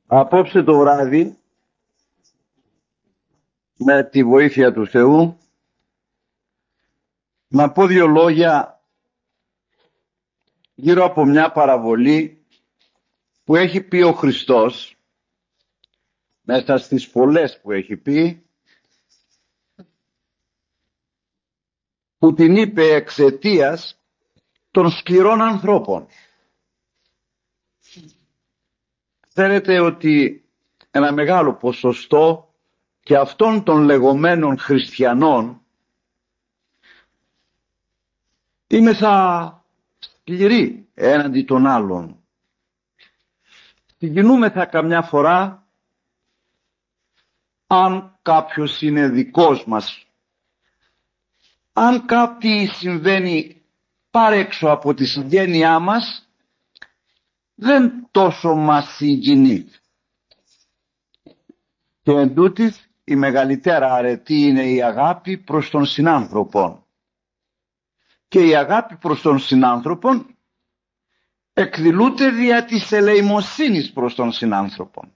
Απόψε το βράδυ, με τη βοήθεια του Θεού, να πω δύο λόγια γύρω από μια παραβολή που έχει πει ο Χριστός, μέσα στις πολλές που έχει πει, που την είπε εξαιτίας των σκληρών ανθρώπων. Ξέρετε ότι ένα μεγάλο ποσοστό και αυτών των λεγόμενων χριστιανών είμεθα σκληροί έναντι των άλλων. Συγκινούμεθα καμιά φορά αν κάποιος είναι δικός μας, αν κάτι συμβαίνει παρέξω από τη συγγένειά μας, δεν τόσο μας συγκινεί. Και εντούτοις η μεγαλύτερα αρετή είναι η αγάπη προς τον συνάνθρωπον. Και η αγάπη προς τον συνάνθρωπον εκδηλούται δια της ελεημοσύνης προς τον συνάνθρωπον.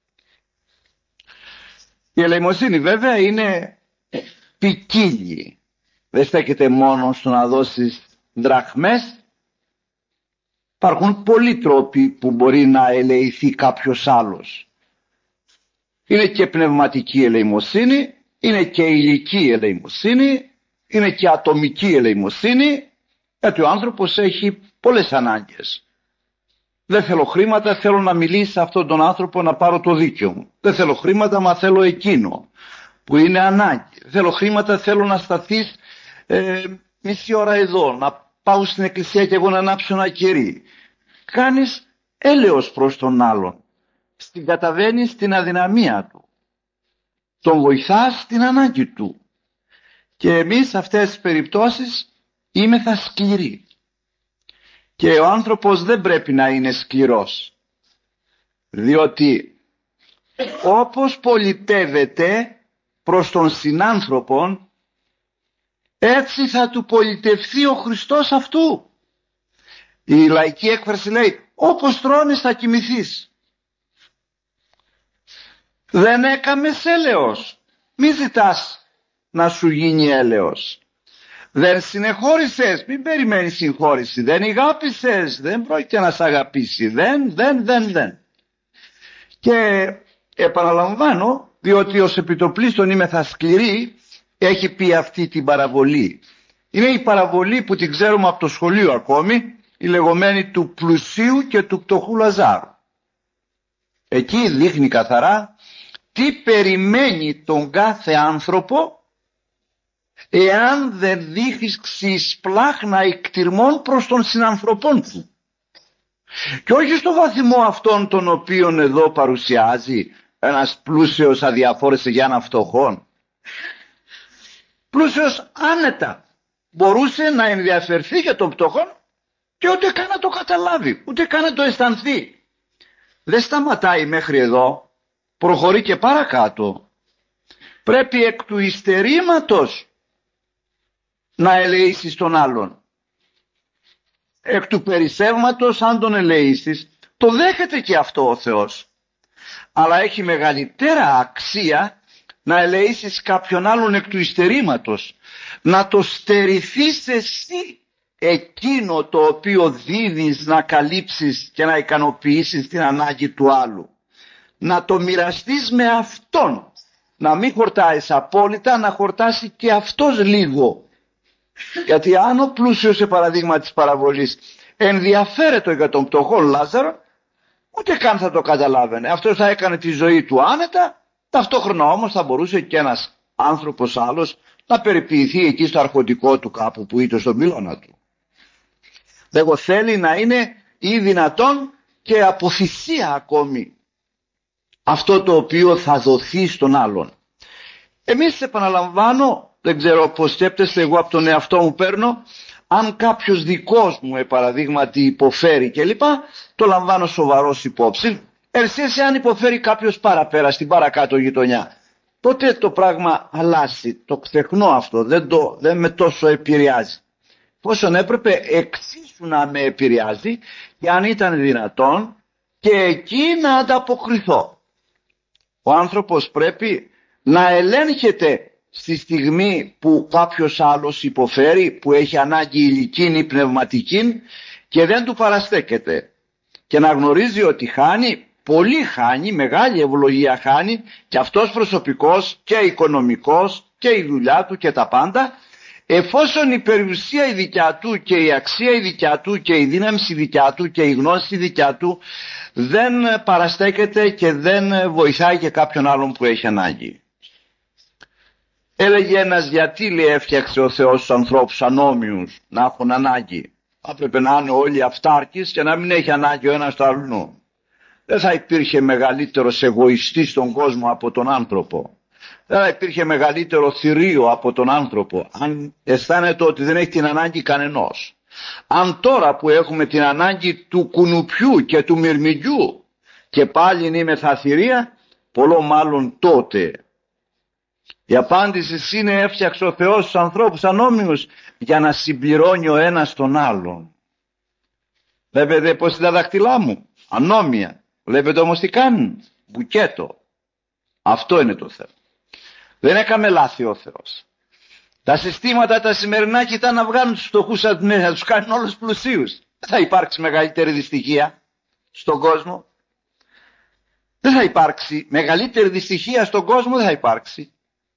Η ελεημοσύνη βέβαια είναι ποικίλη. Δεν στέκεται μόνο στο να δώσεις δραχμές. Υπάρχουν πολλοί τρόποι που μπορεί να ελεηθεί κάποιος άλλος. Είναι και πνευματική ελεημοσύνη, είναι και ηλική ελεημοσύνη, είναι και ατομική ελεημοσύνη, γιατί ο άνθρωπος έχει πολλές ανάγκες. Δεν θέλω χρήματα, θέλω να μιλήσει σε αυτόν τον άνθρωπο να πάρω το δίκιο μου. Δεν θέλω χρήματα, μα θέλω εκείνο που είναι ανάγκη. Θέλω χρήματα, θέλω να σταθείς μισή ώρα εδώ, να πάω στην εκκλησία και εγώ να ανάψω ένα κερί. Κάνεις έλεος προς τον άλλον. Στην καταβαίνεις στην αδυναμία του. Τον βοηθάς στην ανάγκη του. Και εμείς σε αυτές τις περιπτώσεις είμεθα σκληροί. Και ο άνθρωπος δεν πρέπει να είναι σκληρός. Διότι όπως πολιτεύεται προς τον συνάνθρωπον, έτσι θα του πολιτευθεί ο Χριστός αυτού. Η λαϊκή έκφραση λέει, όπως τρώνες θα κοιμηθείς. Δεν έκαμες έλεος, μη ζητάς να σου γίνει έλεος. Δεν συνεχώρησες, μην περιμένεις συγχώρηση. Δεν αγάπησες, δεν πρόκειται να σ' αγαπήσει. Δεν. Και επαναλαμβάνω, διότι ως επιτοπλίστων είμεθα σκληροί, έχει πει αυτή την παραβολή. Είναι η παραβολή που την ξέρουμε από το σχολείο ακόμη, η λεγόμενη του πλουσίου και του πτωχού Λαζάρου. Εκεί δείχνει καθαρά τι περιμένει τον κάθε άνθρωπο εάν δεν δείξει σπλάχνα εκτιρμών προς τον συνανθρωπόν του. Και όχι στο βαθμό αυτόν τον οποίον εδώ παρουσιάζει ένας πλούσιος αδιαφόρησε για έναν φτωχόν. Πλούσιος άνετα μπορούσε να ενδιαφερθεί για τον φτωχόν και ούτε καν να το καταλάβει, ούτε καν να το αισθανθεί. Δεν σταματάει μέχρι εδώ, προχωρεί και παρακάτω. Πρέπει εκ του υστερήματος να ελεήσεις τον άλλον. Εκ του περισσεύματος, αν τον ελεήσεις, το δέχεται και αυτό ο Θεός. Αλλά έχει μεγαλύτερα αξία να ελεήσεις κάποιον άλλον εκ του υστερήματος, να το στερηθείς εσύ εκείνο το οποίο δίδεις να καλύψεις και να ικανοποιήσεις την ανάγκη του άλλου. Να το μοιραστείς με αυτόν, να μην χορτάεις απόλυτα, να χορτάσει και αυτός λίγο. Γιατί αν ο πλούσιος, σε παραδείγμα της παραβολής, ενδιαφέρεται για τον πτωχό Λάζαρο, ούτε καν θα το καταλάβαινε. Αυτός θα έκανε τη ζωή του άνετα, ταυτόχρονα όμως θα μπορούσε και ένας άνθρωπος άλλος να περιποιηθεί εκεί στο αρχοντικό του κάπου που ήταν στον πυλώνα του. Λέγω, θέλει να είναι ή δυνατόν και από θυσία ακόμη αυτό το οποίο θα δοθεί στον άλλον. Εμείς, επαναλαμβάνω, δεν ξέρω πώς σκέπτεστε, εγώ από τον εαυτό μου παίρνω, αν κάποιος δικός μου παραδείγματι υποφέρει κλπ, το λαμβάνω σοβαρός υπόψη. Εσείς αν υποφέρει κάποιος παραπέρα στην παρακάτω γειτονιά, τότε το πράγμα αλλάζει, το ξεχνώ αυτό, δεν με τόσο επηρεάζει. Πόσον έπρεπε εξίσου να με επηρεάζει, και αν ήταν δυνατόν και εκεί να ανταποκριθώ. Ο άνθρωπος πρέπει να ελέγχεται στη στιγμή που κάποιος άλλος υποφέρει, που έχει ανάγκη υλικήν πνευματικήν και δεν του παραστέκεται, και να γνωρίζει ότι χάνει, πολύ χάνει, μεγάλη ευλογία χάνει, και αυτός προσωπικός και οικονομικός και η δουλειά του και τα πάντα, εφόσον η περιουσία η δικιά του και η αξία η δικιά του και η δύναμη η δικιά του και η γνώση η δικιά του δεν παραστέκεται και δεν βοηθάει και κάποιον άλλον που έχει ανάγκη. Έλεγε ένας, γιατί λέει έφτιαξε ο Θεός τους ανθρώπους ανώμιους να έχουν ανάγκη? Έπρεπε να είναι όλοι αυτάρκεις και να μην έχει ανάγκη ο ένας του αλλού. Δεν θα υπήρχε μεγαλύτερος εγωιστής στον κόσμο από τον άνθρωπο. Δεν θα υπήρχε μεγαλύτερο θηρίο από τον άνθρωπο, αν αισθάνεται ότι δεν έχει την ανάγκη κανενός. Αν τώρα που έχουμε την ανάγκη του κουνουπιού και του μυρμηγκιού και πάλι είμαι θα θηρία, πολλό μάλλον τότε. Η απάντηση είναι, έφτιαξε ο Θεός τους ανθρώπους ανώμιους για να συμπληρώνει ο ένας τον άλλον. Βλέπετε πως είναι τα δαχτυλά μου, ανώμια. Βλέπετε όμως τι κάνουν, μπουκέτο. Αυτό είναι το θέμα. Δεν έκαμε λάθη ο Θεός. Τα συστήματα τα σημερινά κοιτά να βγάλουν τους φτωχούς, να τους κάνουν όλους πλουσίους. Δεν θα υπάρξει μεγαλύτερη δυστυχία στον κόσμο. Δεν θα υπάρξει μεγαλύτερη δυστυχία στον κόσμο, δεν θα υπάρξει.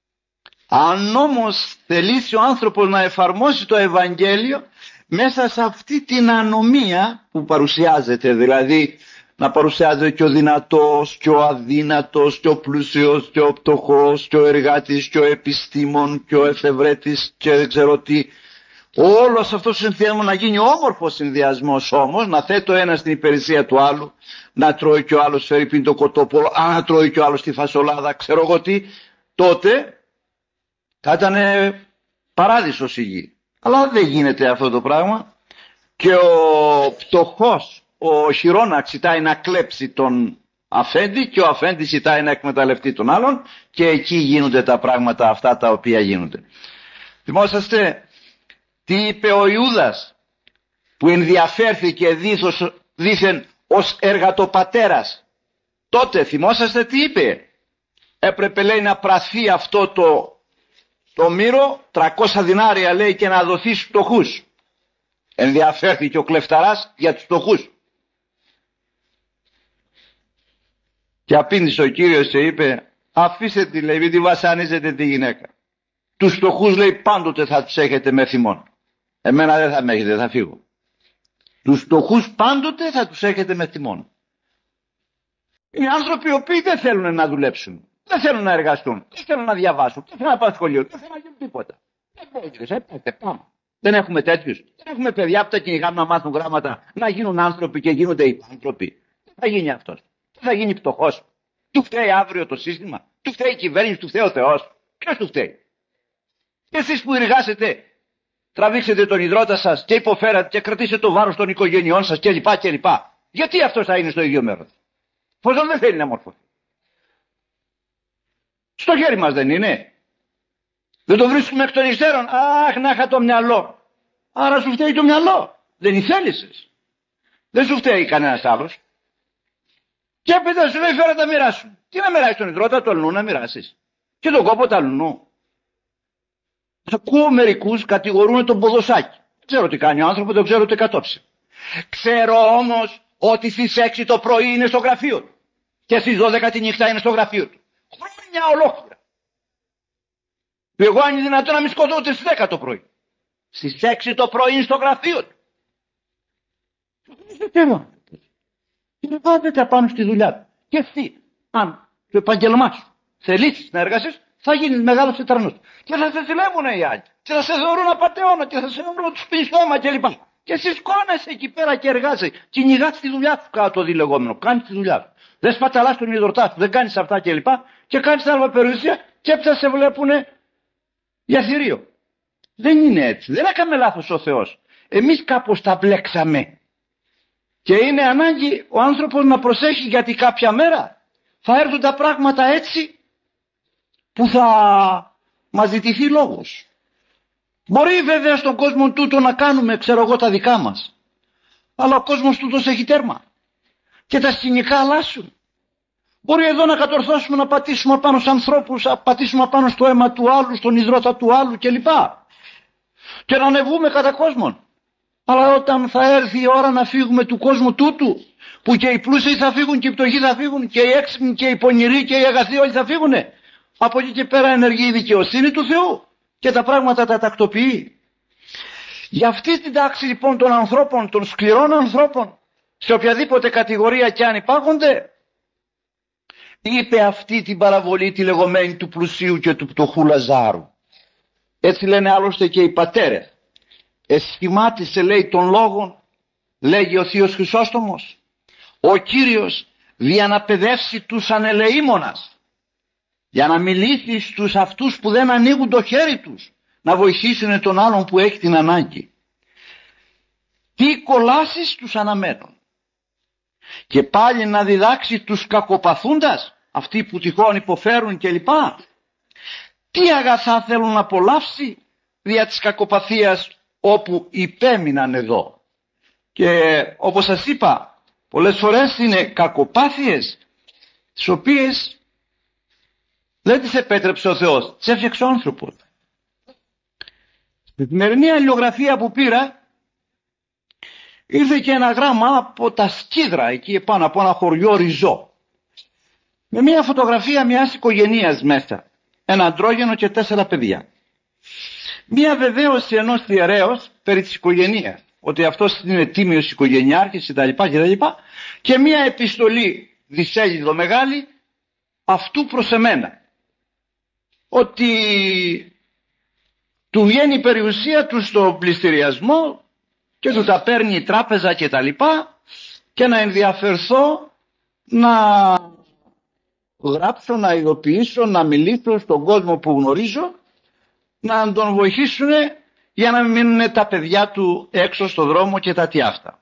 Αν όμως θελήσει ο άνθρωπος να εφαρμόσει το Ευαγγέλιο μέσα σε αυτή την ανομία που παρουσιάζεται, δηλαδή να παρουσιάζεται και ο δυνατός και ο αδύνατος και ο πλούσιος και ο πτωχός και ο εργάτης και ο επιστήμον και ο εφευρέτης και δεν ξέρω τι, όλος αυτός ο συνδυασμός να γίνει όμορφος συνδυασμός, όμως να θέτει ο ένας στην υπηρεσία του άλλου, να τρώει και ο άλλος φερρυπίν το κοτόπολο, να τρώει και ο άλλος τη φασολάδα, ξέρω εγώ τι, τότε θα ήταν παράδεισος η γη. Αλλά δεν γίνεται αυτό το πράγμα, και ο πτωχός, ο χειρόναξ ζητάει να κλέψει τον αφέντη και ο αφέντης ζητάει να εκμεταλλευτεί τον άλλον, και εκεί γίνονται τα πράγματα αυτά τα οποία γίνονται. Θυμόσαστε τι είπε ο Ιούδας που ενδιαφέρθηκε δήθεν ως εργατοπατέρας? Τότε θυμόσαστε τι είπε? Έπρεπε, λέει, να πραθεί αυτό το μύρο, 300 δινάρια λέει, και να δοθεί στους φτωχούς. Ενδιαφέρθηκε ο κλεφταράς για τους φτωχούς. Και απήντησε ο Κύριος και είπε, αφήστε τη, λέει, μην τη βασανίζετε τη γυναίκα. Τους φτωχούς, λέει, πάντοτε θα τους έχετε με θυμόν. Εμένα δεν θα με έχετε, θα φύγω. Τους φτωχούς πάντοτε θα τους έχετε με θυμόν. Είναι άνθρωποι οι οποίοι δεν θέλουν να δουλέψουν, δεν θέλουν να εργαστούν, δεν θέλουν να διαβάσουν, δεν θέλουν να πάνε σχολείο, δεν θέλουν να γίνουν τίποτα. Δεν έχουμε τέτοιους. Δεν έχουμε παιδιά που τα κυνηγάμε να μάθουν γράμματα, να γίνουν άνθρωποι και γίνονται άνθρωποι. Τι θα γίνει αυτός? Τι θα γίνει πτωχός? Του φταίει αύριο το σύστημα? Του φταίει η κυβέρνηση? Του φταίει ο Θεός? Ποιος του φταίει? Και εσείς που εργάσετε, τραβήξετε τον ιδρώτα σας και υποφέρατε και κρατήσετε το βάρος των οικογενειών σας κλπ. Γιατί αυτός θα είναι στο ίδιο μέρος? Πώς δεν θέλει να μορφωθεί? Στο χέρι μας δεν είναι? Δεν το βρίσκουμε εκ των υστέρων? Αχ, να είχα το μυαλό. Άρα σου φταίει το μυαλό. Δεν ηθέλησες. Δεν σου φταίει κανένας άλλος. Και έπειτα σου λέει, φέρα τα μοιράσου. Τι να μοιράσεις τον υδρότα του αλλού να μοιράσεις? Και τον κόπο του αλλού. Ακούω μερικούς κατηγορούν τον ποδοσάκι. Δεν ξέρω τι κάνει ο άνθρωπος, δεν ξέρω τι κατόψε. Ξέρω όμως ότι στις 6 το πρωί είναι στο γραφείο του. Και στις 12 τη νύχτα είναι στο γραφείο του. Χρόνια ολόκληρα. Εγώ αν είναι δυνατόν να μην σκοτώ ούτε στις 10 το πρωί. Στις 6 το πρωί είναι στο γραφείο του. Δεν θέλω. Και βάζετε πάνω στη δουλειά του. Και εσύ, αν το επαγγελμά σου θελήσεις να εργαστείς, θα γίνεις μεγάλος τετρανός. Και θα σε ζηλεύουν οι άλλοι. Και θα σε θεωρούν απατεώνα και θα σε θεωρούν τους πίνεις χώμα κλπ. Και εσύ σκόνεσαι εκεί πέρα και εργάζεσαι. Κυνηγάς τη δουλειά σου κάτω το λεγόμενο. Κάνεις τη δουλειά σου. Δεν σπαταλάς τον υδροτά σου. Δεν κάνεις αυτά κλπ. Και κάνεις άλλα περιουσία και έπειτα σε βλέπουνε για θηρίο. Δεν είναι έτσι. Δεν έκαμε λάθος ο Θεός. Εμείς κάπως τα μπλέξαμε. Και είναι ανάγκη ο άνθρωπος να προσέχει, γιατί κάποια μέρα θα έρθουν τα πράγματα έτσι που θα μας ζητηθεί λόγος. Μπορεί βέβαια στον κόσμο τούτο να κάνουμε, ξέρω εγώ, τα δικά μας. Αλλά ο κόσμος τούτος έχει τέρμα. και τα σκηνικά αλλάσουν. Μπορεί εδώ να κατορθώσουμε να πατήσουμε πάνω στους ανθρώπους, να πατήσουμε πάνω στο αίμα του άλλου, στον υδρότα του άλλου κλπ. Και να ανεβούμε κατά κόσμον. Αλλά όταν θα έρθει η ώρα να φύγουμε του κόσμου τούτου, που και οι πλούσιοι θα φύγουν και οι πτωχοί θα φύγουν και οι έξυπνοι και οι πονηροί και οι αγαθοί όλοι θα φύγουν, από εκεί και πέρα ενεργεί η δικαιοσύνη του Θεού και τα πράγματα τα τακτοποιεί. Για αυτή την τάξη λοιπόν των ανθρώπων, των σκληρών ανθρώπων, σε οποιαδήποτε κατηγορία και αν υπάρχονται, είπε αυτή την παραβολή τη λεγόμενη του πλουσίου και του πτωχού Λαζάρου. Έτσι λένε άλλωστε και οι πατέρες. Εσχημάτισε, λέει, των λόγων, λέγει ο Θείος Χρυσόστομος, ο Κύριος για να παιδεύσει τους ανελεήμονας, για να μιλήσει στους αυτούς που δεν ανοίγουν το χέρι τους να βοηθήσουν τον άλλον που έχει την ανάγκη. Τι κολάσεις τους αναμένουν. Και πάλι να διδάξει τους κακοπαθούντας, αυτοί που τυχόν υποφέρουν κλπ. Τι αγαθά θέλουν να απολαύσει δια της κακοπαθίας όπου υπέμειναν εδώ. Και όπως σας είπα, πολλές φορές είναι κακοπάθειες τις οποίες δεν τις επέτρεψε ο Θεός, τις έφτιαξε ο άνθρωπος. Στην σημερινή αλληλογραφία που πήρα ήρθε και ένα γράμμα από τα Σκύδρα, εκεί επάνω από ένα χωριό Ριζό, με μια φωτογραφία μιας οικογενείας μέσα, ένα αντρόγενο και 4 παιδιά. Μια βεβαίωση ενός ιερέως περί της οικογενείας, ότι αυτός είναι τίμιος οικογενειάρχης κτλ. Και μια επιστολή δισέλιδο μεγάλη αυτού προς εμένα, ότι του βγαίνει η περιουσία του στο πληστηριασμό και του τα παίρνει η τράπεζα κτλ. Και να ενδιαφερθώ να γράψω, να ειδοποιήσω, να μιλήσω στον κόσμο που γνωρίζω, να τον βοηθήσουν για να μην μείνουν τα παιδιά του έξω στο δρόμο και τα τι αυτά.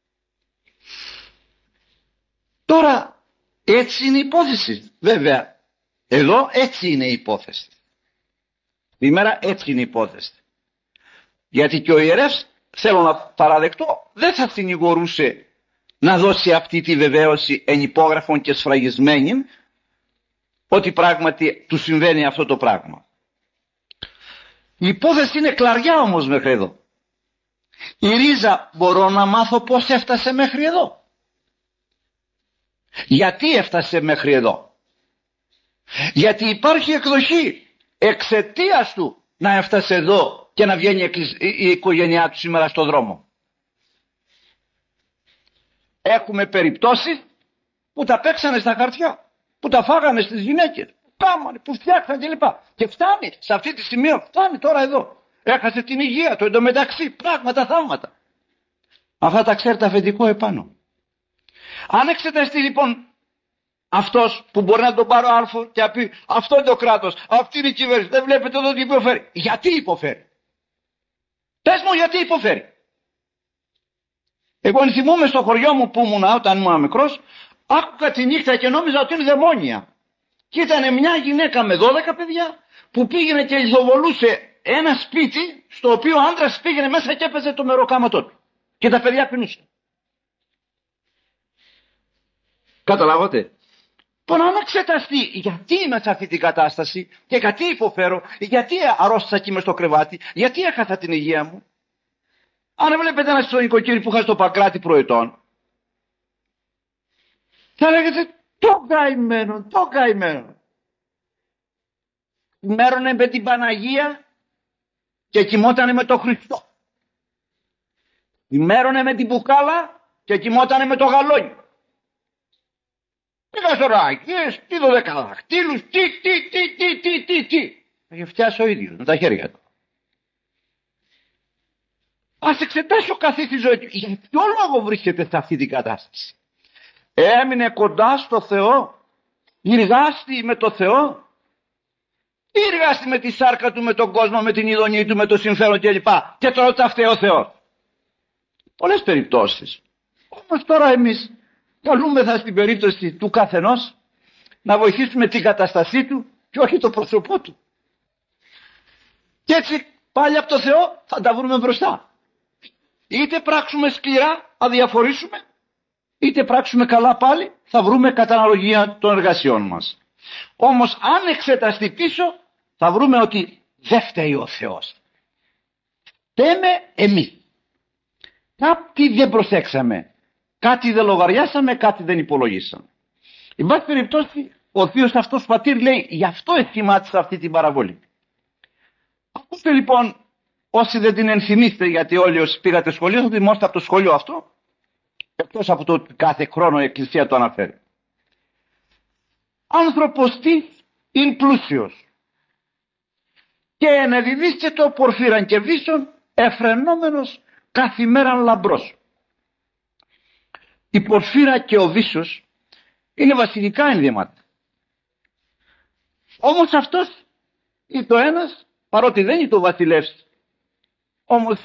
Τώρα έτσι είναι η υπόθεση. Βέβαια εδώ έτσι είναι η υπόθεση. Σήμερα έτσι είναι η υπόθεση. Γιατί και ο ιερεύς, θέλω να παραδεχτώ, δεν θα συνηγορούσε να δώσει αυτή τη βεβαίωση εν υπόγραφον και σφραγισμένη ότι πράγματι του συμβαίνει αυτό το πράγμα. Η υπόθεση είναι κλαριά όμως μέχρι εδώ. Η ρίζα, μπορώ να μάθω πώς έφτασε μέχρι εδώ. Γιατί έφτασε μέχρι εδώ. Γιατί υπάρχει εκδοχή εξαιτίας του να έφτασε εδώ και να βγαίνει η οικογένειά του σήμερα στο δρόμο. Έχουμε περιπτώσεις που τα παίξανε στα χαρτιά, που τα φάγανε στις γυναίκες, που φτιάξαν κλπ. Και φτάνει σε αυτή τη σημεία, φτάνει τώρα εδώ. Έχασε την υγεία του εντωμεταξύ, πράγματα, θαύματα. Αυτά τα ξέρει τα αφεντικό επάνω. Αν εξεταστεί λοιπόν αυτός που μπορεί να τον πάρω άρθρο και να πει αυτό είναι το κράτος, αυτή είναι η κυβέρνηση, δεν βλέπετε εδώ τι υποφέρει. Γιατί υποφέρει. Πες μου γιατί υποφέρει. Εγώ θυμούμαι στο χωριό μου που ήμουν όταν ήμουν μικρός, άκουγα τη νύχτα και νόμιζα ότι είναι δαιμόνια. Και ήταν μια γυναίκα με 12 παιδιά που πήγαινε και λιθοβολούσε ένα σπίτι στο οποίο ο άντρας πήγαινε μέσα και έπαιζε το μεροκάματό του. Και τα παιδιά πεινούσαν. Καταλάβατε. Λοιπόν, αν εξεταστεί γιατί είμαι σε αυτή την κατάσταση και γιατί υποφέρω, γιατί αρρώστησα εκεί μες στο κρεβάτι, γιατί έχασα την υγεία μου. Αν βλέπετε ένα στον νοικοκύρη που είχα στο Παγκράτη προετών, θα λέγεται το καημένο, το καημένο. Μέρωνε με την Παναγία και κοιμότανε με το Χριστό. Μέρωνε με την μπουκάλα και κοιμότανε με το γαλόνι. Τι καστοράκες, τι 12 δαχτύλους, τι. Θα είχε φτιάσει ο ίδιος με τα χέρια του. Ας εξετάσει ο καθής τη ζωή του. Για ποιο λόγο βρίσκεται σε αυτή την κατάσταση. Έμεινε κοντά στο Θεό. Εργάστη με το Θεό. Ή εργάστη με τη σάρκα του, με τον κόσμο, με την ειδονή του, με το συμφέρον κλπ. Και τώρα τα φταίει ο Θεός. Πολλές περιπτώσεις. Όμως τώρα εμείς καλούμεθα στην περίπτωση του καθενός να βοηθήσουμε την κατάστασή του και όχι το πρόσωπό του. Και έτσι πάλι από το Θεό θα τα βρούμε μπροστά. Είτε πράξουμε σκληρά, αδιαφορήσουμε, είτε πράξουμε καλά πάλι, θα βρούμε κατά αναλογία των εργασιών μας. Όμως αν εξεταστεί πίσω, θα βρούμε ότι δεν φταίει ο Θεός. Φταίμε εμείς. Κάτι δεν προσέξαμε, κάτι δεν λογαριάσαμε, κάτι δεν υπολογίσαμε. Εν πάση περιπτώσει, ο θείος αυτός πατήρ λέει, γι' αυτό εσχημάτισα αυτή την παραβολή. Ακούστε λοιπόν, όσοι δεν την ενθυμίστε, γιατί όλοι όσοι πήγατε σχολείο θα θυμόστε από το σχολείο αυτό, εκτός από το ότι κάθε χρόνο η Εκκλησία το αναφέρει. Άνθρωπος τι είναι πλούσιος και ενεδιδίστε το πορφύραν και βίσον εφρενόμενος καθημέραν λαμπρός. Η πορφύρα και ο βίσος είναι βασιλικά ενδύματα. Όμως αυτός ή το ένας, παρότι δεν είναι το βασιλεύς, όμως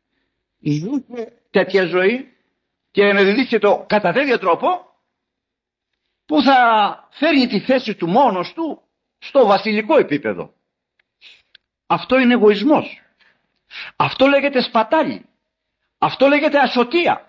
ζούσε τέτοια ζωή και ενεδιδίστε το κατά τέτοιο τρόπο που θα φέρει τη θέση του μόνος του στο βασιλικό επίπεδο. Αυτό είναι εγωισμός. Αυτό λέγεται σπατάλη. Αυτό λέγεται ασωτεία.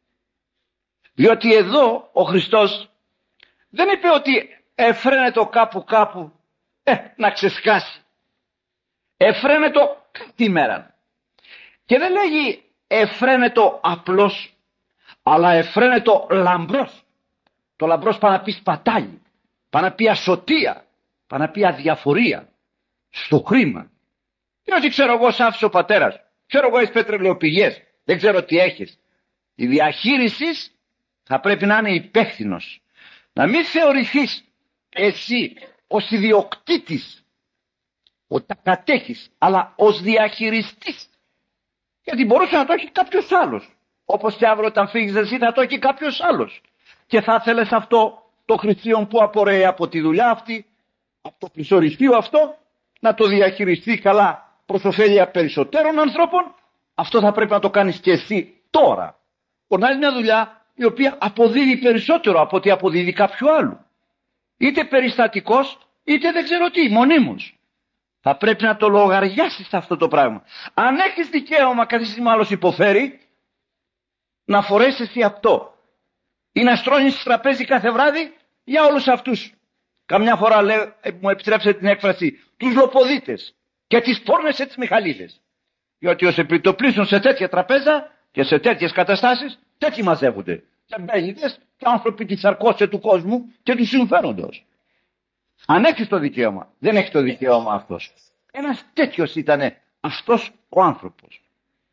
Διότι εδώ ο Χριστός δεν είπε ότι εφραίνεται κάπου να ξεσκάσει. Εφραίνεται τη μέρα. Και δεν λέγει εφραίνεται απλώς, αλλά εφραίνεται λαμπρός. Το λαμπρός πάει να πει σπατάλη, πάει να πει ασωτεία, πάει να πει αδιαφορία στο χρήμα. Διότι ξέρω εγώ σ' άφησε ο πατέρας, ξέρω εγώ έχεις πετρελαιοπηγές, δεν ξέρω τι έχεις. Η διαχείριση θα πρέπει να είναι υπεύθυνος. Να μην θεωρηθείς εσύ ως ιδιοκτήτης ότι τα κατέχεις, αλλά ως διαχειριστής. Γιατί μπορούσε να το έχει κάποιος άλλος. Όπως και αύριο όταν φύγεις εσύ θα το έχει κάποιος άλλος. Και θα θέλεις αυτό το χρυσίον που απορρέει από τη δουλειά αυτή, από το πλησοριστείο αυτό, να το διαχειριστεί καλά προς ωφέλεια περισσότερων ανθρώπων. Αυτό θα πρέπει να το κάνεις και εσύ τώρα. Πονάει μια δουλειά η οποία αποδίδει περισσότερο από ό,τι αποδίδει κάποιο άλλο. Είτε περιστατικός, είτε δεν ξέρω τι, μονίμως. Θα πρέπει να το λογαριάσεις αυτό το πράγμα. Αν έχεις δικαίωμα καθίσεις με άλλος υποφέρει, να φορέσεις εσύ αυτό. Ή να στρώνεις τραπέζι κάθε βράδυ για όλους αυτούς. Καμιά φορά μου επιτρέψετε την έκφραση, τους λοποδίτες και τις πόρνες τις Μιχαλίδες. Διότι ως επιτοπλίσουν σε τέτοια τραπέζα και σε τέτοιες καταστάσεις, τέτοιοι μαζεύονται. Τεμπέλιδες και άνθρωποι της αρκώσεως του κόσμου και του συμφέροντος. Αν έχεις το δικαίωμα, δεν έχει το δικαίωμα αυτός. Ένας τέτοιος ήταν αυτός ο άνθρωπος.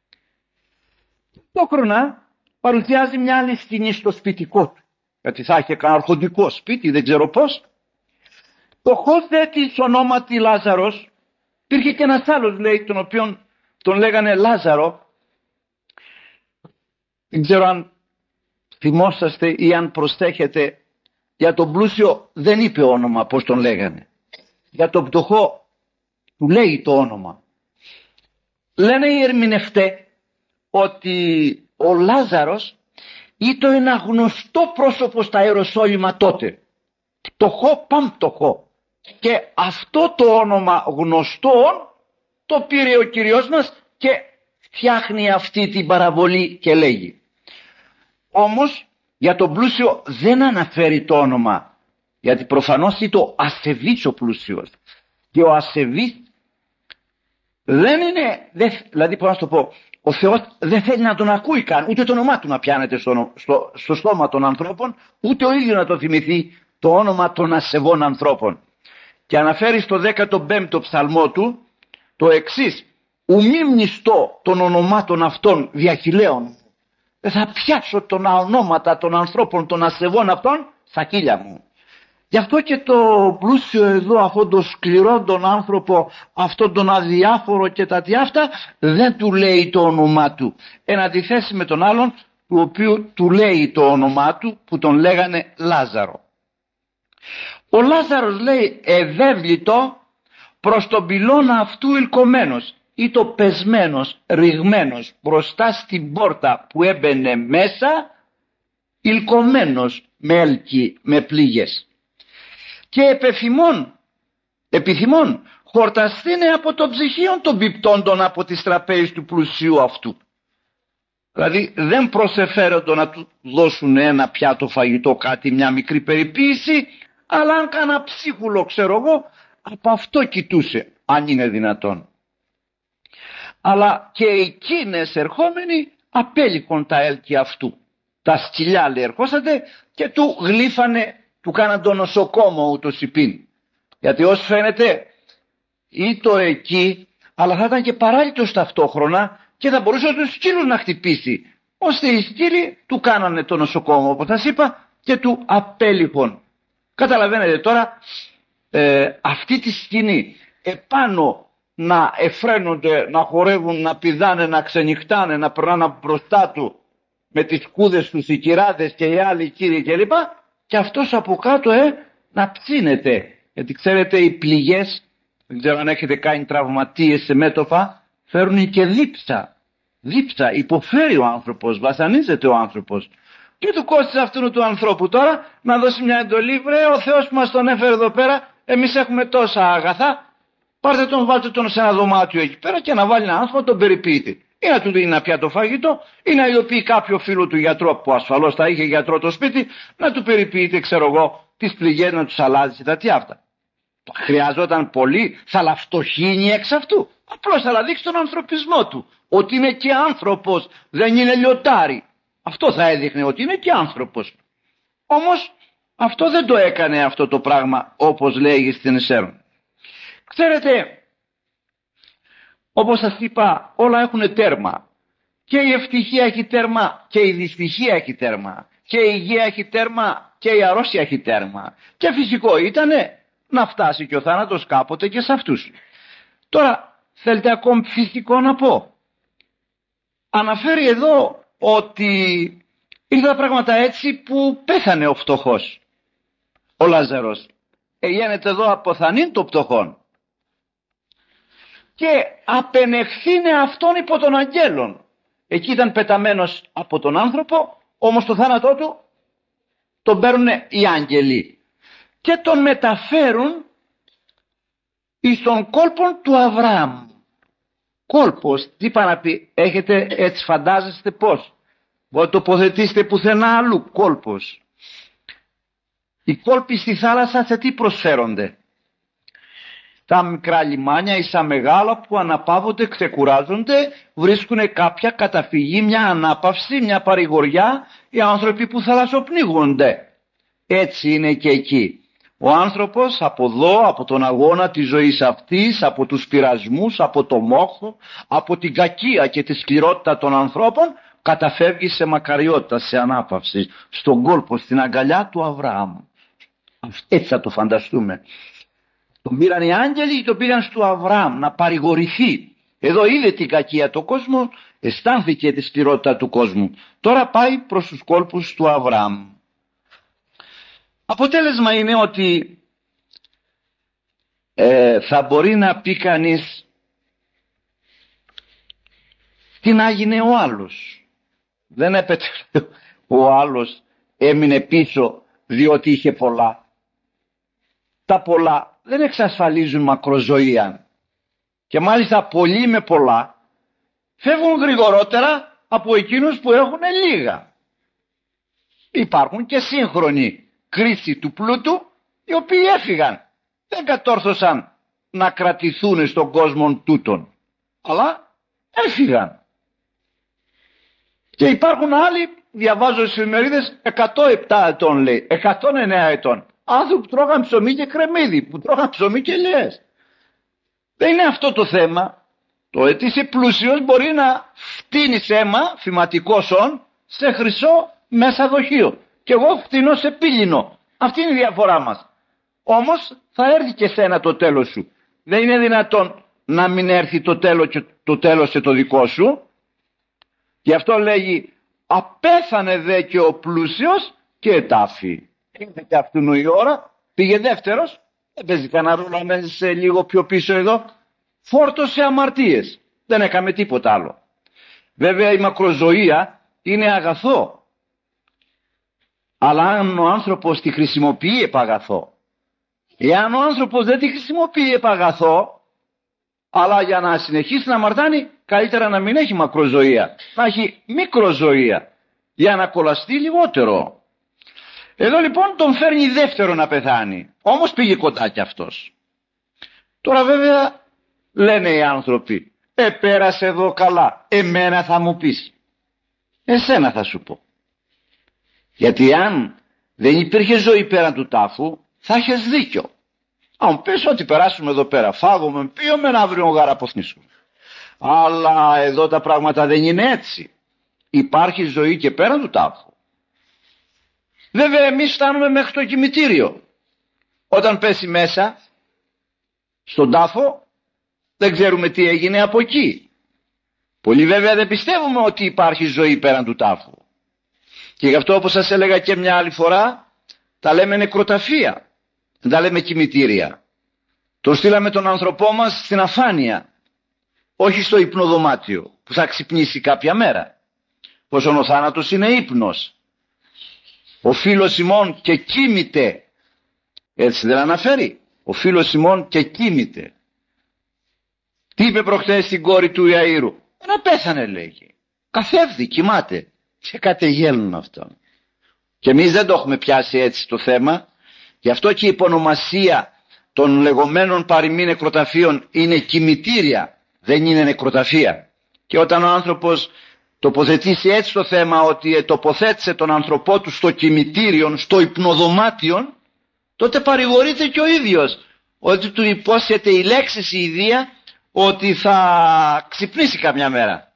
Ταυτόχρονα παρουσιάζει μια άλλη σκηνή στο σπιτικό του. Γιατί θα είχε κανένα αρχοντικό σπίτι, δεν ξέρω πώς. Το χώστε της ονόματι Λάζαρος, υπήρχε και ένας άλλος λέει, τον οποίον τον λέγανε Λάζαρο. Δεν ξέρω αν θυμόσαστε ή αν προστέχετε, για τον πλούσιο δεν είπε όνομα πώς τον λέγανε. Για τον πτωχό του λέει το όνομα. Λένε οι ερμηνευτές ότι ο Λάζαρος ήταν ένα γνωστό πρόσωπο στα Ιεροσόλυμα τότε. Πτωχό παμπτωχό. Και αυτό το όνομα γνωστό το πήρε ο Κύριος μας και φτιάχνει αυτή την παραβολή και λέγει. Όμως για τον πλούσιο δεν αναφέρει το όνομα, γιατί προφανώς είναι το ασεβής ο πλούσιος. Και ο ασεβής δεν είναι, δηλαδή πώς να το πω, ο Θεός δεν θέλει να τον ακούει καν, ούτε το όνομά του να πιάνεται στο στόμα των ανθρώπων, ούτε ο ίδιος να το θυμηθεί το όνομα των ασεβών ανθρώπων. Και αναφέρει στο 15ο ψαλμό του το εξής, ουμή μνηστώ των ονομάτων αυτών διαχειλαίων. Δεν θα πιάσω τα ονόματα των ανθρώπων των ασεβών αυτών στα χείλια μου. Γι' αυτό και το πλούσιο εδώ, αυτόν τον σκληρό τον άνθρωπο, αυτόν τον αδιάφορο και τα τι αυτά, δεν του λέει το όνομά του. Εν αντιθέσει με τον άλλον, του οποίου του λέει το όνομά του, που τον λέγανε Λάζαρο. Ο Λάζαρος λέει ευέβλητο προς τον πυλώνα αυτού ηλκωμένος, ή το πεσμένος, ρηγμένος μπροστά στην πόρτα που έμπαινε μέσα, ηλκωμένος με έλκη, με πληγές. Και επιθυμών χορταστήνε από το ψυχίον των πιπτόντων από τις τραπέζες του πλουσίου αυτού. Δηλαδή δεν προσεφέρονται να του δώσουν ένα πιάτο φαγητό, κάτι, μια μικρή περιποίηση, αλλά αν κάνα ψίχουλο, ξέρω εγώ, από αυτό κοιτούσε, αν είναι δυνατόν. Αλλά και εκείνες ερχόμενοι απέλικον τα έλκη αυτού. Τα σκυλιά, λέει, ερχόσατε και του γλύφανε, του κάναν το νοσοκόμο ούτως υπήν. Γιατί ως φαίνεται ή το εκεί, αλλά θα ήταν και παράλυτος ταυτόχρονα και θα μπορούσε τους σκύλους να χτυπήσει. Ώστε οι σκύλοι του κάνανε το νοσοκόμο, όπως σας είπα, και του απέλικον. Καταλαβαίνετε τώρα αυτή τη σκηνή επάνω να εφραίνονται, να χορεύουν, να πηδάνε, να ξενυχτάνε, να περνάνε μπροστά του με τις κούδες τους οι κυράδες και οι άλλοι κύριοι κλπ. Και αυτός από κάτω να ψήνεται. Γιατί ξέρετε οι πληγές, δεν ξέρω αν έχετε κάνει τραυματίες σε μέτωπα, φέρουν και δίψα. Δίψα, υποφέρει ο άνθρωπος, βασανίζεται ο άνθρωπος. Και του κόστησε αυτού του ανθρώπου τώρα να δώσει μια εντολή, βρε ο Θεός που μας τον έφερε εδώ πέρα, εμείς έχουμε τόσα αγαθά, πάρτε τον, βάλτε τον σε ένα δωμάτιο εκεί πέρα και να βάλει έναν άνθρωπο τον περιποιητή. Ή να του δίνει ένα πιάτο φαγητό, ή να ειδοποιεί κάποιο φίλο του γιατρό που ασφαλώς θα είχε γιατρό το σπίτι, να του περιποιείται, ξέρω εγώ, τις πληγές, να τους αλλάζει τα τι αυτά. Χρειαζόταν πολύ, θα λαφτοχύνει εξ αυτού. Απλώς θα δείξει τον ανθρωπισμό του. Ότι είναι και άνθρωπος, δεν είναι λιωτάρι. Αυτό θα έδειχνε, ότι είναι και άνθρωπος. Όμως αυτό δεν το έκανε αυτό το πράγμα, όπως λέγει στην Εσέρων. Ξέρετε, όπως σας είπα, όλα έχουν τέρμα. Και η ευτυχία έχει τέρμα και η δυστυχία έχει τέρμα. Και η υγεία έχει τέρμα και η αρρώστια έχει τέρμα. Και φυσικό ήτανε να φτάσει και ο θάνατος κάποτε και σε αυτούς. Τώρα θέλετε ακόμη φυσικό να πω. Αναφέρει εδώ ότι ήρθαν τα πράγματα έτσι που πέθανε ο φτωχός, ο Λάζαρος. Εγένεται εδώ αποθανήν το πτωχόν. Και απενεχθήνε αυτόν υπό των αγγέλων. Εκεί ήταν πεταμένος από τον άνθρωπο, όμως το θάνατό του τον παίρνουν οι άγγελοι και τον μεταφέρουν εις τον κόλπον του Αβραάμ. Κόλπος, τι πάει να πει, έχετε έτσι φαντάζεστε πώς, μπορείτε να τοποθετήσετε πουθενά αλλού, κόλπος. Οι κόλποι στη θάλασσα σε τι προσφέρονται? Τα μικρά λιμάνια ή σαν μεγάλα που αναπαύονται, ξεκουράζονται, βρίσκουν κάποια καταφυγή, μια ανάπαυση, μια παρηγοριά οι άνθρωποι που θαλασσοπνίγονται. Έτσι είναι και εκεί. Ο άνθρωπος από εδώ, από τον αγώνα της ζωής αυτής, από τους πειρασμούς, από το μόχο, από την κακία και τη σκληρότητα των ανθρώπων, καταφεύγει σε μακαριότητα, σε ανάπαυση, στον κόλπο, στην αγκαλιά του Αβραάμ. Έτσι θα το φανταστούμε. Τον πήραν οι άγγελοι, τον πήραν στο Αβραάμ να παρηγορηθεί. Εδώ είδε την κακία του κόσμου, αισθάνθηκε τη σκληρότητα του κόσμου. Τώρα πάει προς τους κόλπους του Αβραάμ. Αποτέλεσμα είναι ότι θα μπορεί να πει κανείς τι να έγινε ο άλλος. Δεν έπεται ο άλλος έμεινε πίσω διότι είχε πολλά. Τα πολλά δεν εξασφαλίζουν μακροζωία και μάλιστα πολλοί με πολλά φεύγουν γρηγορότερα από εκείνους που έχουν λίγα. Υπάρχουν και σύγχρονοι κρίση του πλούτου οι οποίοι έφυγαν, δεν κατόρθωσαν να κρατηθούν στον κόσμο τούτον, αλλά έφυγαν. Και υπάρχουν άλλοι, διαβάζω στις εφημερίδες, 107 ετών λέει, 109 ετών, άνθρωποι που τρώγαν ψωμί και κρεμμύδι, που τρώγαν ψωμί και ελαιές. Δεν είναι αυτό το θέμα. Το ότι είσαι πλούσιος μπορεί να φτύνεις αίμα, φυματικό σον, σε χρυσό μέσα δοχείο. Και εγώ φτύνω σε πύληνο. Αυτή είναι η διαφορά μας. Όμως θα έρθει και σένα το τέλος σου. Δεν είναι δυνατόν να μην έρθει το τέλος και το δικό σου. Γι' αυτό λέγει απέθανε δε και ο πλούσιος και ετάφη. Ήρθε και αυτού η ώρα, πήγε δεύτερος, δεν παίζει κανένα ρόλο να είσαι λίγο πιο πίσω εδώ. Φόρτωσε αμαρτίες, δεν έκαμε τίποτα άλλο. Βέβαια η μακροζωία είναι αγαθό. Αλλά αν ο άνθρωπος τη χρησιμοποιεί επ' αγαθό, εάν ο άνθρωπος δεν τη χρησιμοποιεί επ' αγαθό, Αλλά για να συνεχίσει να μαρτάνει, καλύτερα να μην έχει μακροζωία, να έχει μικροζωία, για να κολλαστεί λιγότερο. Εδώ λοιπόν τον φέρνει δεύτερο να πεθάνει, όμως πήγε κοντά κι αυτός. Τώρα βέβαια λένε οι άνθρωποι, πέρασε εδώ καλά, εμένα θα μου πεις, εσένα θα σου πω. Γιατί αν δεν υπήρχε ζωή πέραν του τάφου, θα έχεις δίκιο. Αν πες ότι περάσουμε εδώ πέρα, φάγουμε, πιούμε να αύριο γαραποθνήσουμε. Αλλά εδώ τα πράγματα δεν είναι έτσι. Υπάρχει ζωή και πέραν του τάφου. Βέβαια εμείς φτάνουμε μέχρι το κημητήριο. Όταν πέσει μέσα στον τάφο, δεν ξέρουμε τι έγινε από εκεί. Πολλοί βέβαια δεν πιστεύουμε ότι υπάρχει ζωή πέραν του τάφου. Και γι' αυτό, όπως σας έλεγα και μια άλλη φορά, τα λέμε νεκροταφεία. Δεν τα λέμε κημητήρια. Το στείλαμε τον άνθρωπό μας στην αφάνεια, όχι στο υπνοδωμάτιο που θα ξυπνήσει κάποια μέρα. Πως ο θάνατος είναι ύπνος. Ο φίλος ημών και κοίμηται. Έτσι δεν αναφέρει? Ο φίλος ημών και κοίμηται. Τι είπε προχθές στην κόρη του Ιαΐρου? Να πέθανε, λέγει. Καθεύδει, κοιμάται. Και κατεγέλνουν αυτόν. Και εμείς δεν το έχουμε πιάσει έτσι το θέμα. Γι' αυτό και η υπονομασία των λεγόμενων παροιμήν νεκροταφείων είναι κημητήρια, δεν είναι νεκροταφεία. Και όταν ο άνθρωπος τοποθετήσει έτσι το θέμα, ότι τοποθέτησε τον άνθρωπό του στο κημητήριο, στο υπνοδωμάτιο, τότε παρηγορείται και ο ίδιος, ότι του υπόσχεται η λέξη η ιδία ότι θα ξυπνήσει καμιά μέρα.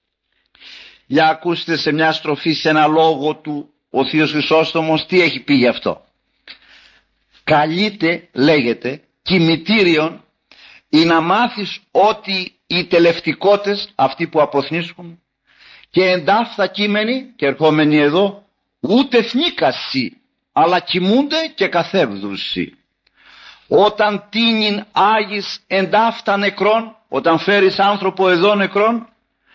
Για ακούστε σε μια στροφή, σε ένα λόγο του, ο Θείος Χρυσόστομος τι έχει πει γι' αυτό. Καλείται, λέγεται, κημητήριον ή να μάθεις ότι οι τελευτικότες, αυτοί που αποθνίσκουν και εντάφθα κείμενοι και ερχόμενοι εδώ, ούτε θνίκασι, αλλά κοιμούνται και καθεύδουσι. Όταν τίνην άγεις εντάφτα νεκρών, όταν φέρεις άνθρωπο εδώ νεκρών,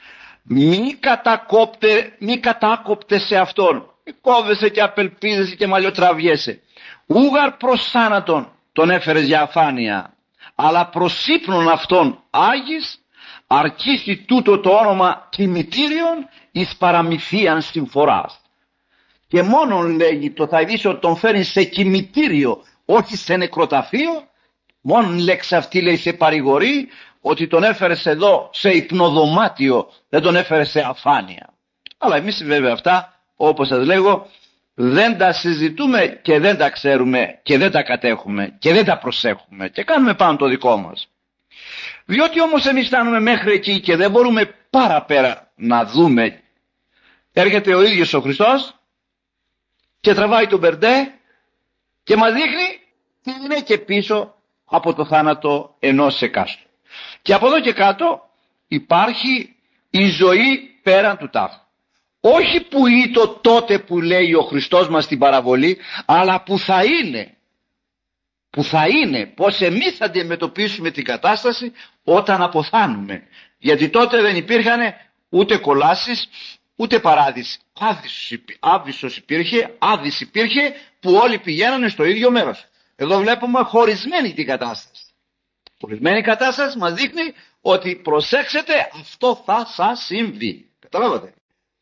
μη κατάκοπτε σε αυτόν, μη κόβεσαι και απελπίζεσαι και μαλλιοτραβιέσαι. Ούγαρ προς θάνατον τον έφερες για αφάνεια, αλλά προς ύπνον αυτόν άγεις, αρκίσει τούτο το όνομα κημητήριον εις παραμυθίαν συμφοράς. Και μόνον λέγει το θα ειδήσει ότι τον φέρνει σε κημητήριο, όχι σε νεκροταφείο. Μόνον λέξη αυτή λέει σε παρηγορεί ότι τον έφερες εδώ σε υπνοδωμάτιο, δεν τον έφερες σε αφάνεια. Αλλά εμείς βέβαια αυτά, όπως σας λέγω, δεν τα συζητούμε και δεν τα ξέρουμε και δεν τα κατέχουμε και δεν τα προσέχουμε και κάνουμε πάνω το δικό μας. Διότι όμως εμείς φτάνουμε μέχρι εκεί και δεν μπορούμε παραπέρα να δούμε, έρχεται ο ίδιος ο Χριστός και τραβάει τον μπερντέ και μας δείχνει τι είναι και πίσω από το θάνατο ενός εκάστου. Και από εδώ και κάτω υπάρχει η ζωή πέραν του τάφου. Όχι που ήτο τότε που λέει ο Χριστός μας στην παραβολή, αλλά που θα είναι. Που θα είναι, πως εμείς θα αντιμετωπίσουμε την κατάσταση όταν αποθάνουμε. Γιατί τότε δεν υπήρχαν ούτε κολάσεις, ούτε παράδειση. Άβυσος υπήρχε, άδης υπήρχε, που όλοι πηγαίνανε στο ίδιο μέρος. Εδώ βλέπουμε χωρισμένη την κατάσταση. Χωρισμένη κατάσταση μας δείχνει ότι προσέξτε, αυτό θα σας συμβεί. Καταλάβατε?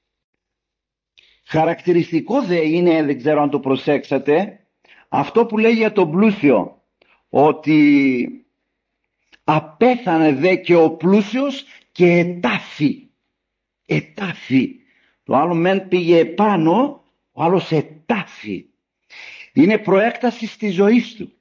Χαρακτηριστικό δε είναι, δεν ξέρω αν το προσέξατε, αυτό που λέει για τον πλούσιο, ότι απέθανε δε και ο πλούσιος και ετάφη. Ετάφη. Το άλλο μεν πήγε επάνω, ο άλλος ετάφη. Είναι προέκταση της ζωής του.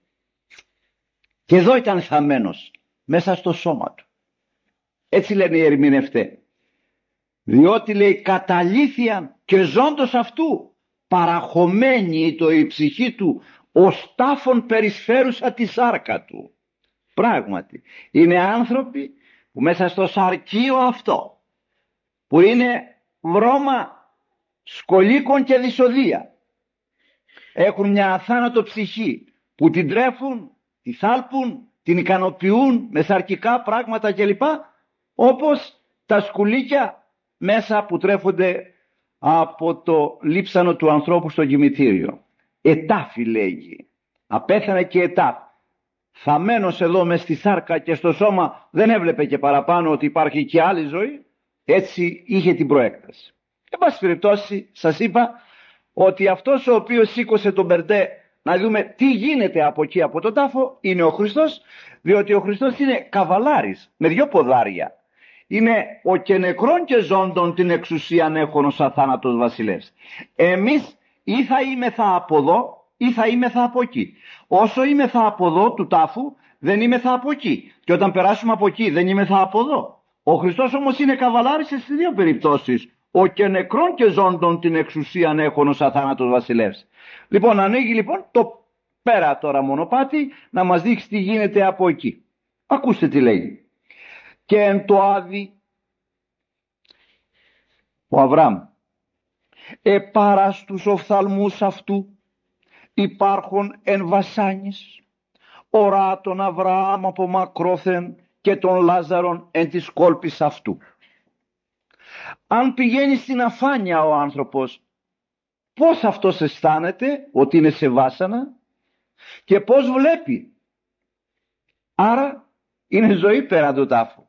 Και εδώ ήταν θαμμένος, μέσα στο σώμα του. Έτσι λένε οι ερμηνευτές. Διότι λέει καταλήθειαν και ζώντος αυτού παραχωμένη το η ψυχή του ως τάφων περισφαίρουσα τη σάρκα του. Πράγματι είναι άνθρωποι που μέσα στο σαρκείο αυτό που είναι βρώμα σκολίκων και δυσοδεία έχουν μια αθάνατο ψυχή που την τρέφουν, τη θάλπουν, την ικανοποιούν με σαρκικά πράγματα κλπ, όπως τα σκουλίκια μέσα που τρέφονται από το λείψανο του ανθρώπου στο κημητήριο. Ετάφη λέγει. Απέθανε και ετάφη. θαμμένος εδώ μες στη σάρκα και στο σώμα, δεν έβλεπε και παραπάνω ότι υπάρχει και άλλη ζωή. Έτσι είχε την προέκταση. Εν πάση περιπτώσει, σας είπα ότι αυτός ο οποίος σήκωσε τον Μπερντέ να δούμε τι γίνεται από εκεί από τον τάφο είναι ο Χριστός, διότι ο Χριστός είναι καβαλάρης με 2 ποδάρια. Είναι ο και νεκρών και ζώντων την εξουσίαν έχων ως αθάνατος βασιλεύς. Εμείς ή θα είμεθα από εδώ ή θα είμεθα από εκεί. Όσο είμεθα από εδώ του τάφου, δεν είμεθα από εκεί. Και όταν περάσουμε από εκεί, δεν είμεθα από εδώ. Ο Χριστός όμως είναι καβαλάρης στις 2 περιπτώσεις. Ο και νεκρών και ζώντων την εξουσίαν έχων ως αθάνατος βασιλεύς. Λοιπόν, ανοίγει λοιπόν το πέρα τώρα μονοπάτι να μας δείξει τι γίνεται από εκεί. Ακούστε τι λέει. Και εν το άδει ο Αβραάμ επάρα στους οφθαλμούς αυτού υπάρχον εν βασάνης ορά τον Αβραάμ από μακρόθεν και τον Λάζαρον εν της κόλπης αυτού. Αν πηγαίνει στην αφάνεια ο άνθρωπος, πώς αυτός αισθάνεται ότι είναι σε βάσανα και πώς βλέπει. Άρα είναι ζωή πέραν του τάφου.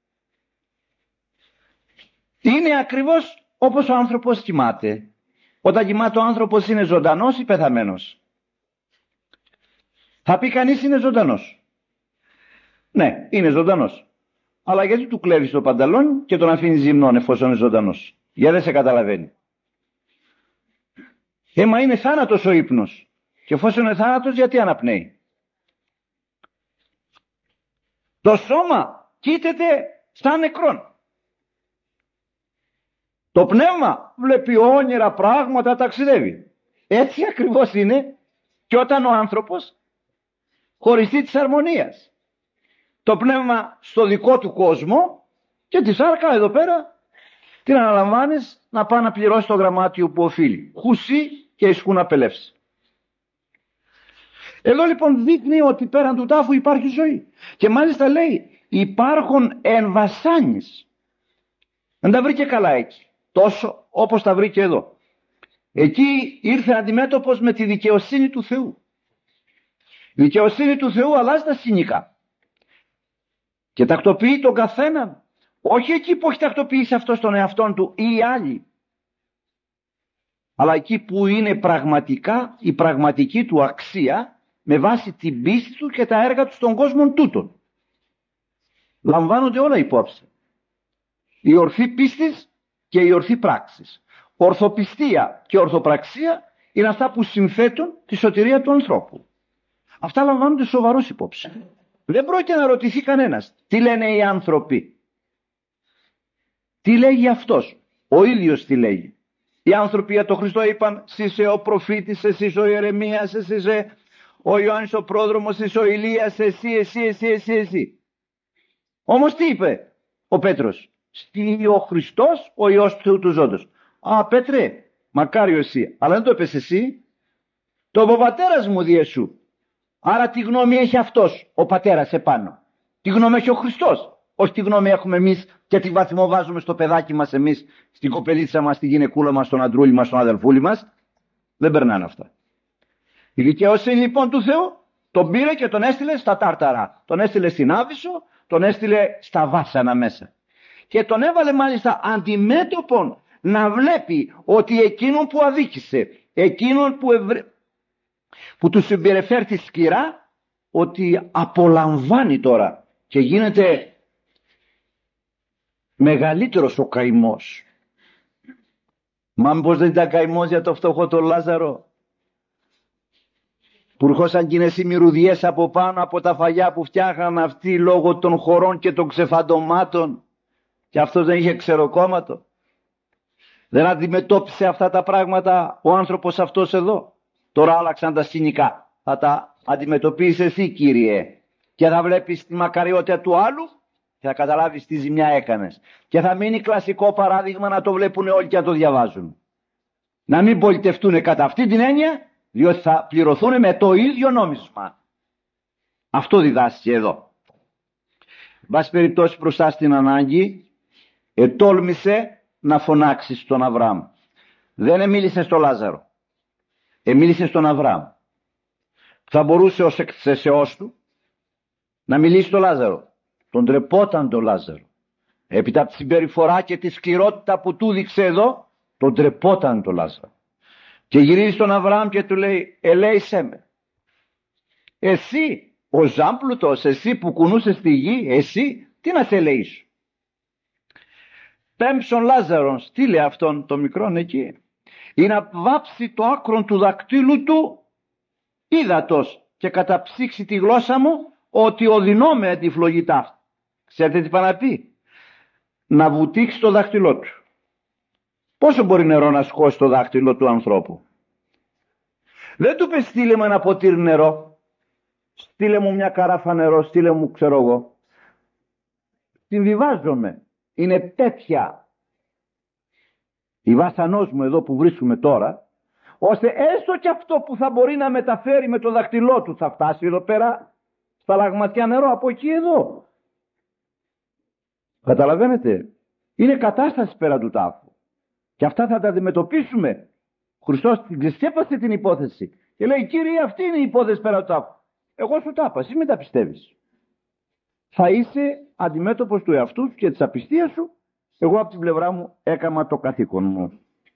Είναι ακριβώς όπως ο άνθρωπος κοιμάται. Όταν κοιμάται ο άνθρωπος είναι ζωντανός ή πεθαμένος? Θα πει κανείς είναι ζωντανός. Ναι, είναι ζωντανός. Αλλά γιατί του κλέβεις το πανταλόνι και τον αφήνεις γυμνόν εφόσον είναι ζωντανός? Για δεν σε καταλαβαίνει. Μα είναι θάνατος ο ύπνος. Και εφόσον είναι θάνατος, γιατί αναπνέει? Το σώμα κοίταται σαν νεκρόν. Το πνεύμα βλέπει όνειρα πράγματα, ταξιδεύει. Έτσι ακριβώς είναι και όταν ο άνθρωπος χωριστεί της αρμονίας. Το πνεύμα στο δικό του κόσμο και τη σάρκα εδώ πέρα την αναλαμβάνεις να πάει να πληρώσει το γραμμάτιο που οφείλει. Χουσί και ισκούν απελεύσει. Εδώ λοιπόν δείχνει ότι πέραν του τάφου υπάρχει ζωή. Και μάλιστα λέει υπάρχουν εν βασάνης. Δεν τα βρήκε καλά εκεί. Τόσο όπως τα βρήκε εδώ. Εκεί ήρθε αντιμέτωπος με τη δικαιοσύνη του Θεού. Η δικαιοσύνη του Θεού αλλάζει τα σκηνικά. Και τακτοποιεί τον καθέναν. Όχι εκεί που έχει τακτοποιήσει αυτός τον εαυτόν του ή οι άλλοι. Αλλά εκεί που είναι πραγματικά η πραγματική του αξία με βάση την πίστη του και τα έργα του στον κόσμο τούτον. Λαμβάνονται όλα υπόψη. Η ορθή πίστης και η ορθή πράξης. Ορθοπιστία και ορθοπραξία είναι αυτά που συνθέτουν τη σωτηρία του ανθρώπου. Αυτά λαμβάνονται σοβαρώς υπόψη. Δεν πρόκειται να ρωτηθεί κανένας τι λένε οι άνθρωποι. Τι λέγει αυτός. Ο ίδιος τι λέγει. Οι άνθρωποι για τον Χριστό είπαν εσύ είσαι ο προφήτης, εσύ είσαι ο Ιερεμίας, εσύ είσαι ο Ιωάννης ο πρόδρομος, εσύ ο Ηλίας, εσύ. Όμως τι είπε ο Πέτρος? Ο Χριστός ο Υιός του Θεού του ζώντος. Α, Πέτρε, μακάριο εσύ. Αλλά δεν το είπες εσύ. Το είπε ο πατέρας μου διεσού. Άρα τι γνώμη έχει αυτός ο πατέρας επάνω? Τι γνώμη έχει ο Χριστός? Όχι τι γνώμη έχουμε εμείς και τι βαθμό βάζουμε στο παιδάκι μας εμείς, στην κοπελίτσα μας, στη γυναικούλα μας, στον αντρούλη μας, στον αδελφούλη μας. Δεν περνάνε αυτά. Η δικαιοσύνη λοιπόν του Θεού τον πήρε και τον έστειλε στα τάρταρα. Τον έστειλε στην Άβυσσο, τον έστειλε στα βάσανα μέσα. Και τον έβαλε μάλιστα αντιμέτωπον να βλέπει ότι εκείνον που αδίκησε, εκείνον που του συμπεριφέρθη σκληρά, ότι απολαμβάνει τώρα και γίνεται μεγαλύτερος ο καημός. Μα μήπως δεν ήταν καημός για το φτωχό τον Λάζαρο που ερχόσαν εκείνες οι μυρωδιές από πάνω από τα φαγιά που φτιάχναν αυτοί λόγω των χωρών και των ξεφαντωμάτων και αυτός δεν είχε ξεροκόμματο? Δεν αντιμετώπισε αυτά τα πράγματα ο άνθρωπος αυτός εδώ? Τώρα άλλαξαν τα σκηνικά. Θα τα αντιμετωπίσεις εσύ Κύριε και θα βλέπεις τη μακαριότητα του άλλου και θα καταλάβεις τι ζημιά έκανες. Και θα μείνει κλασικό παράδειγμα να το βλέπουν όλοι και να το διαβάζουν. Να μην πολιτευτούν κατά αυτή την έννοια, διότι θα πληρωθούν με το ίδιο νόμισμα. Αυτό διδάσκει εδώ. Εν πάση περιπτώσει μπροστά στην ανάγκη, ετόλμησε να φωνάξει στον Αβραάμ. Δεν μίλησε στον Λάζαρο. Μίλησε στον Αβραάμ. Θα μπορούσε ως εκθεσεώς του να μιλήσει στο Λάζαρο. Τον τρεπόταν τον Λάζαρο. Έπειτα από τη συμπεριφορά και τη σκληρότητα που του δείξε εδώ, τον τρεπόταν τον Λάζαρο. Και γυρίζει στον Αβραάμ και του λέει, ελέησέ με. Εσύ ο ζάμπλουτος, εσύ που κουνούσες στη γη, εσύ τι να σε ελεήσω. Πέμψον Λάζαρον, στείλε αυτόν το μικρόν εκεί, ή να βάψει το άκρον του δακτύλου του ύδατος και καταψύξει τη γλώσσα μου, ότι οδυνώ με τη φλογή ταύτη. Ξέρετε τι πάει να πει? Να βουτήξει το δάχτυλό του. Πόσο μπορεί νερό να σκώσει το δάχτυλο του ανθρώπου? Δεν του είπε στείλε μου ένα ποτήρι νερό, στείλε μου μια καράφα νερό, στείλε μου ξέρω εγώ. Συμβιβάζομαι. Είναι τέτοια η βάσανός μου εδώ που βρίσκουμε τώρα, ώστε έστω και αυτό που θα μπορεί να μεταφέρει με το δαχτυλό του θα φτάσει εδώ πέρα στα λαγματιά νερό από εκεί εδώ. Καταλαβαίνετε? Είναι κατάσταση πέρα του τάφου. Και αυτά θα τα αντιμετωπίσουμε. Ο Χριστός την ξεσκέπασε την υπόθεση και λέει, Κύριε, αυτή είναι η υπόθεση πέρα του τάφου. Εγώ σου τα είπα, εσύ μην τα πιστεύεις. Θα είσαι αντιμέτωπος του εαυτού σου και της απιστίας σου. Εγώ από την πλευρά μου έκανα το καθήκον μου.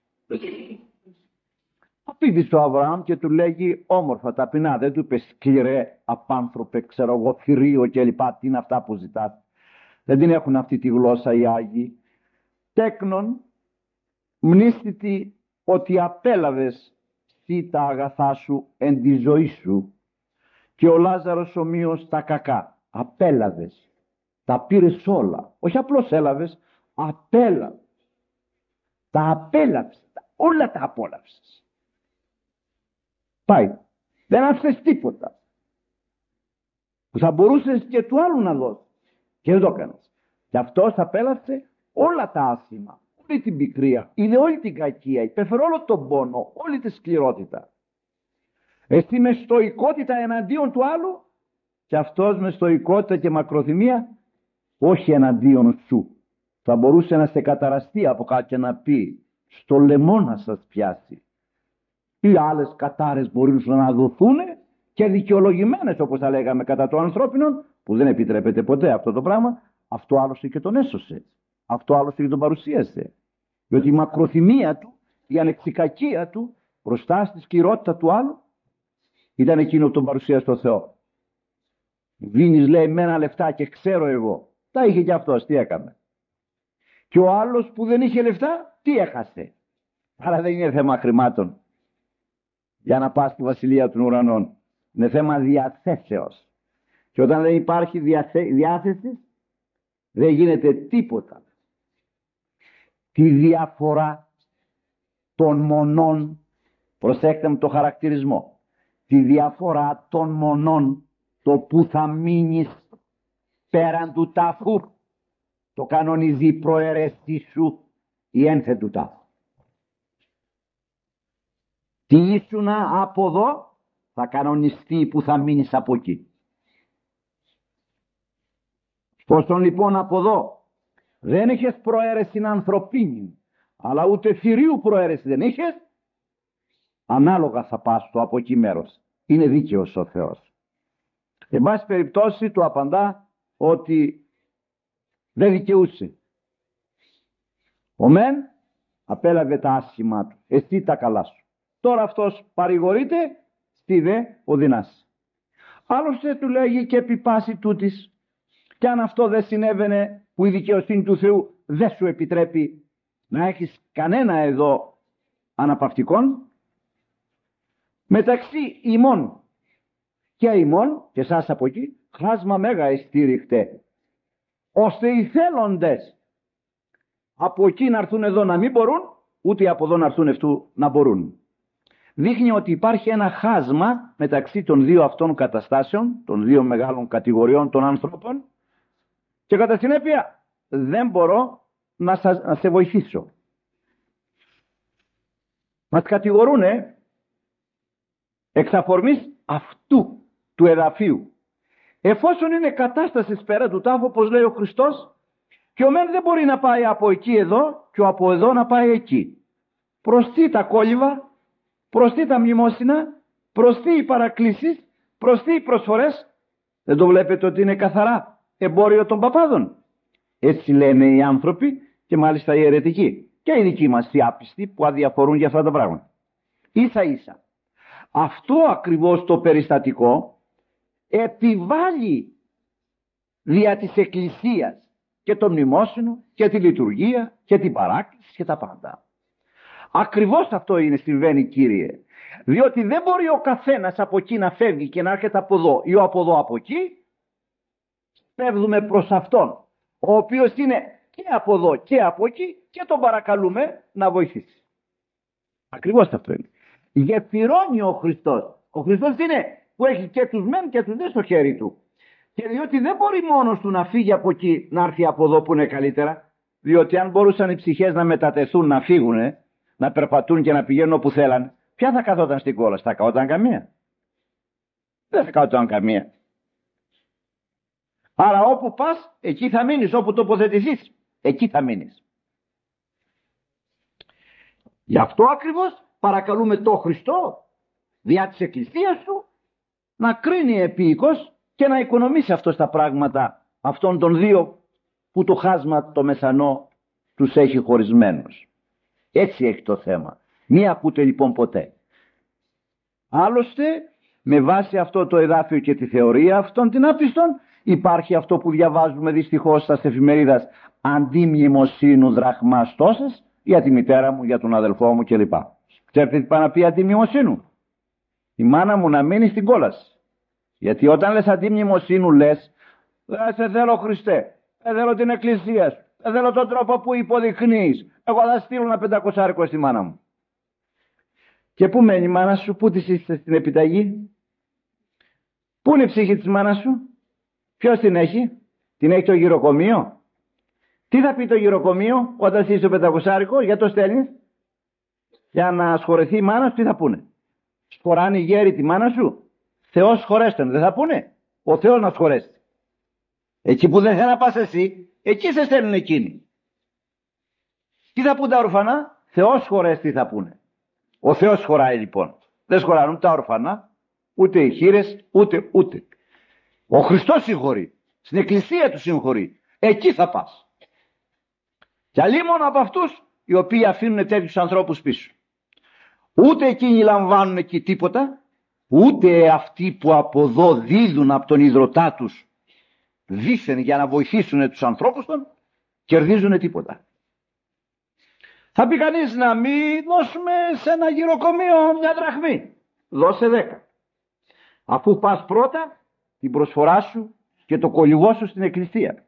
Απήντησε ο Αβραάμ και του λέγει όμορφα ταπεινά, δεν του είπε σκληρέ απάνθρωπε, ξέρω εγώ, θηρίο και λοιπά, τι είναι αυτά που ζητάς. Δεν την έχουν αυτή τη γλώσσα οι Άγιοι. Τέκνον μνήστητη ότι απέλαβες εσύ τα αγαθά σου εν τη ζωή σου και ο Λάζαρος ομοίως τα κακά. Απέλαβες, τα πήρες όλα, όχι απλώς έλαβες, απέλαβες, τα απέλαψες, όλα τα απόλαυσες. Πάει, δεν άφησες τίποτα που θα μπορούσες και του άλλου να δώσεις και δεν το έκανες. Και αυτός απέλαψε όλα τα άσχημα, όλη την πικρία, είδε όλη την κακία, υπέφερε όλο τον πόνο, όλη τη σκληρότητα. Εσύ με στοικότητα εναντίον του άλλου και αυτός με στοικότητα και μακροθυμία όχι εναντίον σου. Θα μπορούσε να σε καταραστεί από κάτω και να πει στο λαιμό να σας πιάσει. Οι άλλες κατάρες μπορούν να δοθούν και δικαιολογημένες όπως θα λέγαμε κατά των ανθρώπινων, που δεν επιτρέπεται ποτέ αυτό το πράγμα. Αυτό άλλωστε και τον έσωσε. Αυτό άλλωστε και τον παρουσίασε. Διότι η μακροθυμία του, η ανεξικακία του μπροστά στη σκληρότητα του άλλου ήταν εκείνο που τον παρουσίασε στο Θεό. Δίνεις λέει με ένα λεφτά και ξέρω εγώ. Τα είχε και αυτός, τι έκαμε. Και ο άλλος που δεν είχε λεφτά, τι έχασε. Άρα δεν είναι θέμα χρημάτων για να πας στη βασιλεία των ουρανών. Είναι θέμα διαθέσεως. Και όταν δεν υπάρχει διάθεση, δεν γίνεται τίποτα. Τη διαφορά των μονών, προσέξτε με το χαρακτηρισμό, τη διαφορά των μονών, το που θα μείνεις πέραν του τάφου, το κανονίζει η προαίρεσή σου η ένθε του τάφου. Τι ήσουνα από εδώ θα κανονιστεί που θα μείνεις από εκεί. Πόσον λοιπόν από εδώ δεν είχες προαίρεση ανθρωπίνη, αλλά ούτε θηρίου προαίρεση δεν είχες, ανάλογα θα πας στο από εκεί μέρος. Είναι δίκαιος ο Θεός. Εν πάση περιπτώσει του απαντά ότι δεν δικαιούσε. Ο μεν απέλαβε τα άσχημά του, εσύ τα καλά σου. Τώρα αυτός παρηγορείται, στη δε οδυνάσει. Άλλωστε του λέγει και επί πάση τούτης, και αν αυτό δεν συνέβαινε που η δικαιοσύνη του Θεού δεν σου επιτρέπει να έχεις κανένα εδώ αναπαυτικόν, μεταξύ ημών και ημών και σας από εκεί χάσμα μέγα εστήριχτε, ώστε οι θέλοντες από εκεί να έρθουν εδώ να μην μπορούν, ούτε από εδώ να έρθουν αυτού να μπορούν. Δείχνει ότι υπάρχει ένα χάσμα μεταξύ των δύο αυτών καταστάσεων, των δύο μεγάλων κατηγοριών των ανθρώπων, και κατά συνέπεια δεν μπορώ να σε βοηθήσω. Μας κατηγορούνε εξ αφορμής αυτού του εδαφίου. Εφόσον είναι κατάσταση πέρα του τάφου, όπως λέει ο Χριστός, και ο μεν δεν μπορεί να πάει από εκεί εδώ και ο από εδώ να πάει εκεί. Προς τι τα κόλληβα, προς τι τα μνημόσυνα, προς τι οι παρακλήσεις, προς τι οι προσφορές, Δεν το βλέπετε ότι είναι καθαρά εμπόριο των παπάδων? Έτσι λένε οι άνθρωποι, και μάλιστα οι αιρετικοί και οι δικοί μας οι άπιστοι που αδιαφορούν για αυτά τα πράγματα. Ίσα ίσα αυτό ακριβώς το περιστατικό επιβάλλει δια της Εκκλησίας και το μνημόσυνο και τη λειτουργία και την παράκληση και τα πάντα. Ακριβώς αυτό συμβαίνει, Κύριε, διότι δεν μπορεί ο καθένας από εκεί να φεύγει και να έρχεται από εδώ ή από εδώ από εκεί. Φεύγουμε προς αυτόν ο οποίος είναι και από εδώ και από εκεί και τον παρακαλούμε να βοηθήσει. Ακριβώς αυτό είναι. Γεφυρώνει ο Χριστός. Ο Χριστός είναι που έχει και τους μεν και τους δε στο χέρι του. Και διότι δεν μπορεί μόνος του να φύγει από εκεί να έρθει από εδώ που είναι καλύτερα, διότι αν μπορούσαν οι ψυχές να μετατεθούν, να φύγουν, να περπατούν και να πηγαίνουν όπου θέλαν, ποια θα καθόταν στην κόλαση? Θα καθόταν καμία? Δεν θα καθόταν καμία. Άρα όπου πας, εκεί θα μείνεις, όπου τοποθετηθείς, εκεί θα μείνεις. Γι' αυτό ακριβώς παρακαλούμε το Χριστό διά της Εκκλησίας του να κρίνει επίοικος και να οικονομήσει αυτό στα πράγματα αυτών των δύο που το χάσμα το μεσανό τους έχει χωρισμένους. Έτσι έχει το θέμα. Μη ακούτε λοιπόν ποτέ. Άλλωστε με βάση αυτό το εδάφιο και τη θεωρία αυτών την άπιστων υπάρχει αυτό που διαβάζουμε δυστυχώς στα εφημερίδας, αντί μνημοσύνου δραχμάς τόσες, για τη μητέρα μου, για τον αδελφό μου κλπ. Ξέρετε τι πάει να πει αντί μνημοσύνου? Η μάνα μου να μείνει στην κόλαση. Γιατί όταν λες αντί μνημοσύνου λες, δεν σε θέλω Χριστέ, δεν θέλω την εκκλησία σου, δεν θέλω τον τρόπο που υποδεικνύεις, εγώ θα στείλω ένα 500 στη μάνα μου. Και πού μένει η μάνα σου, πού της είστε στην επιταγή? Πού είναι η ψυχή της μάνας σου? Ποιος την έχει? Την έχει το γυροκομείο? Τι θα πει το γυροκομείο όταν είσαι στο 500? Για το στέλνεις? Για να σχορεθεί η μάνα σου? Τι θα πούνε? Σχοράνε οι γέροι τη μάνα σου? Θεός σχορέστον, δεν θα πούνε? Ο Θεός να σχορέσει. Εκεί που δεν θέλει να πας εσύ, εκεί σε στέλνουν εκείνοι. Τι θα πούν τα ορφανά? Θεός σχορέστη θα πούνε. Ο Θεός σχοράει λοιπόν. Δεν σχοράνουν τα ορφανά, ούτε οι χήρες, ούτε. Ο Χριστός συγχωρεί. Στην εκκλησία του συγχωρεί. Εκεί θα πας. Και αλλήμον από αυτούς οι οποίοι αφήνουν τέτοιους ανθρώπους πίσω. Ούτε εκείνοι λαμβάνουν εκεί τίποτα, ούτε αυτοί που από εδώ δίδουν από τον ιδρωτά τους δήθεν για να βοηθήσουν τους ανθρώπους των, κερδίζουν τίποτα. Θα πει κανείς να μην δώσουμε σε ένα γυροκομείο μια δραχμή. Δώσε 10. Αφού πας πρώτα την προσφορά σου και το κολυγό σου στην εκκλησία.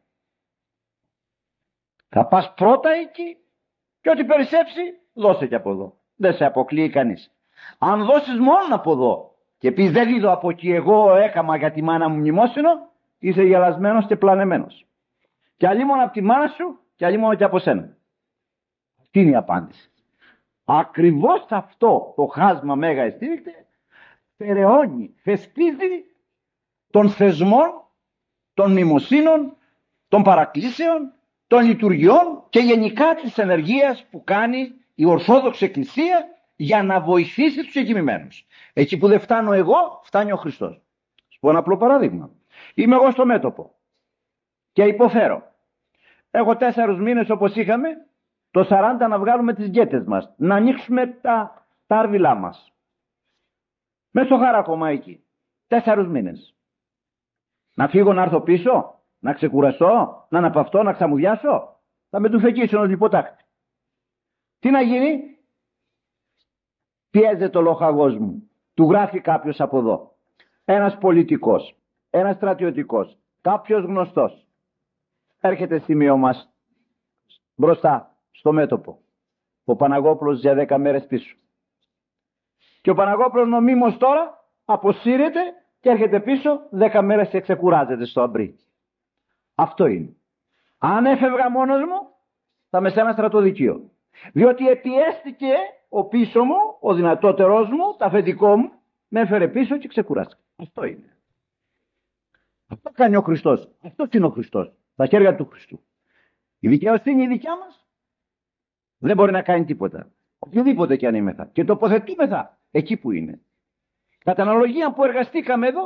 Θα πας πρώτα εκεί και ό,τι περισσέψει δώσε και από εδώ. Δεν σε αποκλείει κανείς. Αν δώσεις μόνο από εδώ και πεις δεν δίδω από εκεί, εγώ έκαμα για τη μάνα μου μνημόσυνο, είσαι γελασμένος και πλανεμένος. Και αλλήμον από τη μάνα σου και αλλήμον και από σένα. Τι είναι η απάντηση? Ακριβώς αυτό το χάσμα μέγα εστίρικτε περαιώνει, θεσπίζει των θεσμών, των μνημοσύνων, των παρακλήσεων, των λειτουργιών και γενικά της ενεργείας που κάνει η Ορθόδοξη Εκκλησία για να βοηθήσει τους εγκυμημένους. Εκεί που δεν φτάνω εγώ, φτάνει ο Χριστός. Σου πω ένα απλό παράδειγμα. Είμαι εγώ στο μέτωπο και υποφέρω. Έχω 4 μήνες όπως είχαμε, το 40 να βγάλουμε τις γκέτες μας, να ανοίξουμε τα άρβιλά μας. Μέσα στο Χαράκωμα εκεί. 4 μήνες. Να φύγω να έρθω πίσω, να ξεκουραστώ, να αναπαυτώ, να ξαμουδιάσω. Θα με του φεκίσω ενός λιποτάκτη. Τι να γίνει? Πιέζεται το λοχαγός μου. Του γράφει κάποιος από εδώ. Ένας πολιτικός, ένας στρατιωτικός, κάποιος γνωστός. Έρχεται σημείο μας μπροστά στο μέτωπο. Ο Παναγόπουλος για 10 μέρες πίσω. Και ο Παναγόπουλος νομίμως τώρα αποσύρεται και έρχεται πίσω 10 μέρες και ξεκουράζεται στο αμπρί. Αυτό είναι. Αν έφευγα μόνος μου θα με σε ένα στρατοδικείο. Διότι επιέστηκε ο πίσω μου, ο δυνατότερός μου, το αφεντικό μου, με έφερε πίσω και ξεκουράστηκε. Αυτό είναι. Αυτό κάνει ο Χριστός. Αυτό είναι ο Χριστός. Τα χέρια του Χριστού. Η δικαιοσύνη η δικιά μας δεν μπορεί να κάνει τίποτα. Οποιοδήποτε κι αν είμεθα. Και τοποθετούμεθα εκεί που είναι. Κατά αναλογία που εργαστήκαμε εδώ,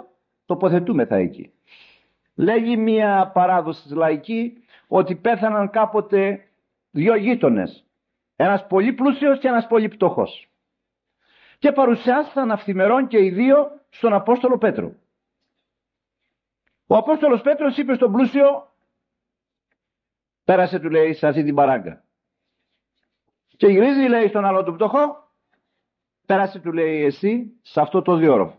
τοποθετούμεθα εκεί. Λέγει μία παράδοση λαϊκή ότι πέθαναν κάποτε δύο γείτονες, ένας πολύ πλούσιος και ένας πολύ πτωχός, και παρουσιάστηκαν αυθημερών και οι δύο στον Απόστολο Πέτρο. Ο Απόστολος Πέτρος είπε στον πλούσιο, πέρασε, του λέει, σε αυτή την παράγκα. Και γυρίζει, λέει, στον άλλο του πτωχό, πέρασε, του λέει, εσύ σε αυτό το διόροφο.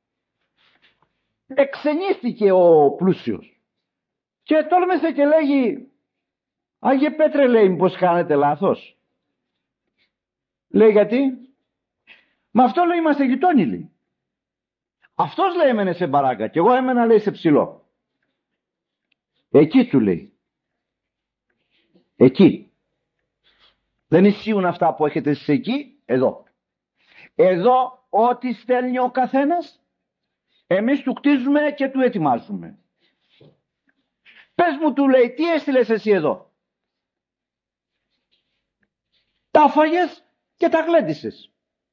Εξενίστηκε ο πλούσιος και τόλμησε και λέγει, Άγιε Πέτρε, λέει, μήπως κάνετε λάθος? Λέει, γιατί? Μα αυτό, λέει, είμαστε γειτόνι, λέει. Αυτός, λέει, έμενε σε μπαράγκα και εγώ έμενα, λέει, σε ψηλό. Εκεί, του λέει, εκεί. Δεν ισχύουν αυτά που έχετε εσείς εκεί, εδώ. Εδώ ό,τι στέλνει ο καθένας, εμείς του κτίζουμε και του ετοιμάζουμε. Πες μου, του λέει, τι έστειλες εσύ εδώ? Τα φάγες και τα γλέντισες.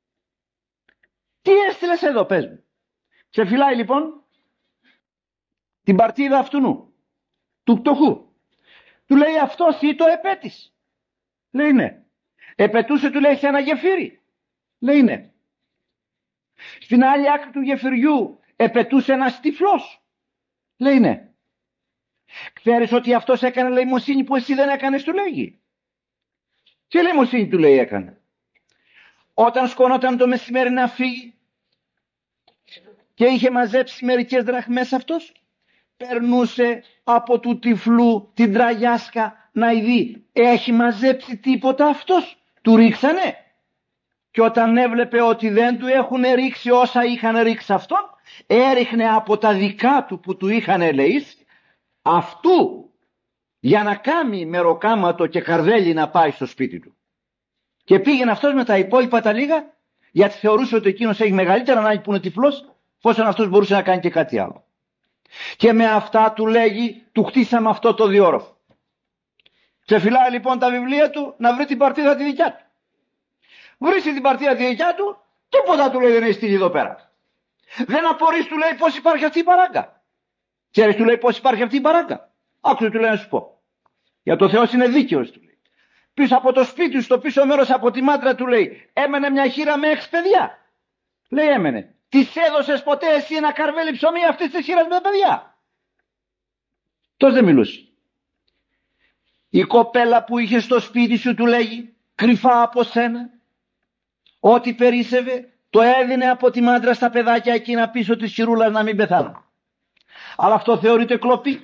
Τι έστειλες εδώ, πες μου? Ξεφυλάει λοιπόν την παρτίδα αυτού του πτωχού. Του λέει, αυτός ή το επέτης? Λέει, ναι. Επετούσε, του λέει, σε ένα γεφύρι? Λέει, ναι. Στην άλλη άκρη του γεφυριού επετούσε ένας τυφλός? Λέει, ναι. Ξέρεις ότι αυτός έκανε λαιμοσύνη που εσύ δεν έκανες, του λέγει. Τι λαιμοσύνη, του λέει, έκανε? Όταν σκονόταν το μεσημέρι να φύγει και είχε μαζέψει μερικές δραχμές αυτός, περνούσε από του τυφλού την τραγιάσκα να δει, έχει μαζέψει τίποτα αυτός? Του ρίξανε. Και όταν έβλεπε ότι δεν του έχουν ρίξει όσα είχαν ρίξει αυτόν, έριχνε από τα δικά του που του είχαν ελεήσει αυτού, για να κάνει μεροκάματο και καρδέλι να πάει στο σπίτι του. Και πήγαινε αυτός με τα υπόλοιπα τα λίγα, γιατί θεωρούσε ότι εκείνος έχει μεγαλύτερα ανάγκη που είναι τυφλός, πόσο αυτός μπορούσε να κάνει και κάτι άλλο. Και με αυτά, του λέγει, του χτίσαμε αυτό το διόροφο. Ξεφυλάει λοιπόν τα βιβλία του να βρει την παρτίδα τη δικιά του. Βρίσκει την παρτίδα τη δικιά του, τίποτα, του λέει, δεν έχει στείλει εδώ πέρα. Δεν απορείς, του λέει, πώς υπάρχει αυτή η παράγκα. Ξέρεις, του λέει, πώς υπάρχει αυτή η παράγκα? Άκουσε, του λέει, να σου πω. Για το Θεός είναι δίκαιος, του λέει. Πίσω από το σπίτι του, στο πίσω μέρος από τη μάντρα, του λέει, έμενε μια χήρα με 6 παιδιά. Λέει, έμενε. Της έδωσες ποτέ εσύ ένα καρβέλι ψωμί αυτής της χήρας με παιδιά? Τόσο δεν μιλούσε. Η κοπέλα που είχε στο σπίτι σου, του λέγει, κρυφά από σένα, ό,τι περίσσευε το έδινε από τη μάντρα στα παιδάκια εκείνα πίσω της χειρούλας να μην πεθάνουν. Αλλά αυτό θεωρείται κλοπή.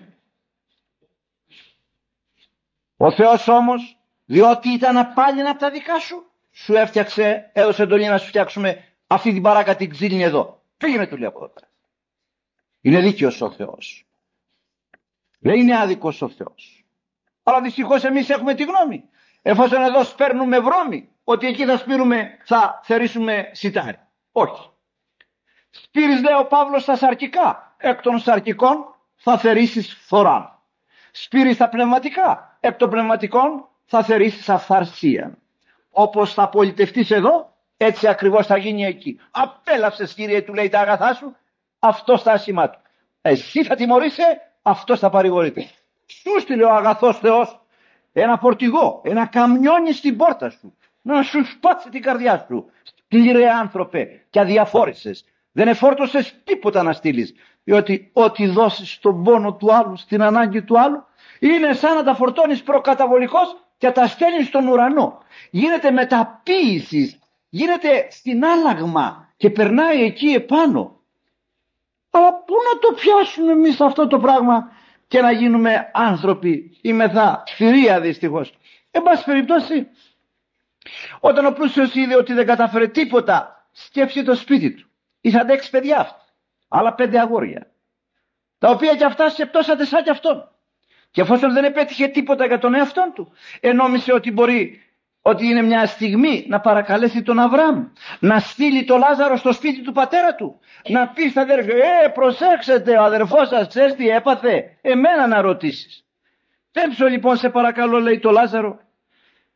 Ο Θεός όμως, διότι ήταν απάλυνα από τα δικά σου, σου έφτιαξε, έδωσε εντολή να σου φτιάξουμε αυτή την παράγκα την ξύλινη εδώ. Πήγαινε, του λέει, από εδώ πέρα. Είναι δίκαιος ο Θεός. Δεν είναι άδικος ο Θεός. Αλλά δυστυχώς εμείς έχουμε τη γνώμη. Εφόσον εδώ σπέρνουμε βρώμη, ότι εκεί θα σπείρουμε, θα θερήσουμε σιτάρι. Όχι. Σπείρεις, λέει ο Παύλος, στα σαρκικά. Εκ των σαρκικών θα θερήσεις φθοράν. Σπείρεις τα πνευματικά. Εκ των πνευματικών θα θερήσεις αυθαρσία. Όπως θα πολιτευτείς εδώ, έτσι ακριβώς θα γίνει εκεί. Απέλαυσες, Κύριε, του λέει, τα αγαθά σου, αυτός τα άσημά του. Εσύ θα τιμωρείσαι, αυτός θα παρηγορείται. Σου στείλε ο αγαθός Θεός ένα φορτηγό, ένα καμιόνι στην πόρτα σου, να σου σπάσει την καρδιά σου. Σκληρέ άνθρωπε, και αδιαφόρησες. Δεν εφόρτωσες τίποτα να στείλεις, διότι ό,τι δώσεις στον πόνο του άλλου, στην ανάγκη του άλλου, είναι σαν να τα φορτώνεις προκαταβολικώς και τα στέλνεις στον ουρανό. Γίνεται μεταποίηση, γίνεται συνάλλαγμα και περνάει εκεί επάνω. Αλλά πού να το πιάσουμε εμείς αυτό το πράγμα και να γίνουμε άνθρωποι ημεθά θηρία, δυστυχώς. Εν πάση περιπτώσει, όταν ο πλούσιος είδε ότι δεν κατάφερε τίποτα, σκέφτηκε το σπίτι του. Είχαν 6 παιδιά αυτά, άλλα 5 αγόρια, τα οποία κι αυτά σκεπτώσατε σαν κι αυτόν. Και εφόσον δεν επέτυχε τίποτα για τον εαυτόν του, νόμισε ότι μπορεί, ότι είναι μια στιγμή να παρακαλέσει τον Αβραάμ να στείλει τον Λάζαρο στο σπίτι του πατέρα του, να πει στα αδέρφια, προσέξτε, ο αδερφός σας ξέρεις τι έπαθε, εμένα να ρωτήσεις. Πέμψω λοιπόν, σε παρακαλώ, λέει το Λάζαρο,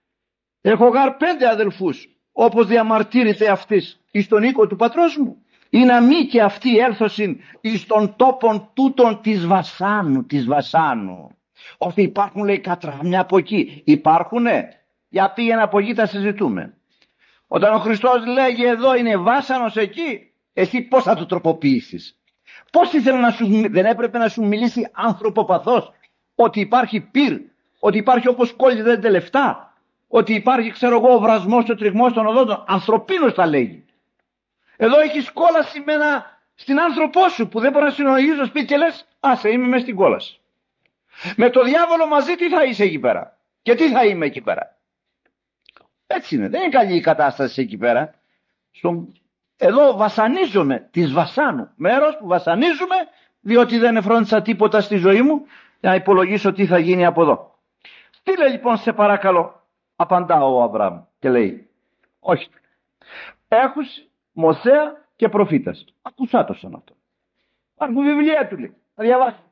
έχω γάρ 5 αδελφούς, όπως διαμαρτύρεται αυτής εις τον οίκο του πατρός μου, ή να μη και αυτοί έλθωσιν εις των τόπων τούτων της Βασάνου. Όχι υπάρχουν, λέει, κατράμια από εκεί. Υπάρχουνε. Για πήγαινε από εκεί, τα συζητούμε. Όταν ο Χριστός λέγει εδώ είναι βάσανος εκεί, εσύ πώς θα το τροποποιήσεις? Πώς ήθελε να σου, δεν έπρεπε να σου μιλήσει ανθρωποπαθώς ότι υπάρχει πυρ, ότι υπάρχει όπως κόλληδέντε λεφτά, ότι υπάρχει, ξέρω εγώ, ο βρασμός, ο τριγμός των οδόντων? Ανθρωπίνος τα λέγει. Εδώ έχεις κόλαση στην άνθρωπό σου που δεν μπορεί να συνολογήσει στο σπίτι και λες άσε, είμαι μες στην κόλαση. Με το διάβολο μαζί τι θα είσαι εκεί πέρα και τι θα είμαι εκεί πέρα? Έτσι είναι, δεν είναι καλή η κατάσταση εκεί πέρα. Εδώ βασανίζομαι της Βασάνου, μέρος που βασανίζουμε διότι δεν εφρόντισα τίποτα στη ζωή μου για να υπολογίσω τι θα γίνει από εδώ. Στείλε λοιπόν σε παρακαλώ. Απαντά ο Αβραάμ και λέει όχι, έχουν Μωσέα και προφήτας. Ακούσά το σαν αυτό. Υπάρχουν βιβλία, του λέει, να διαβάσουμε.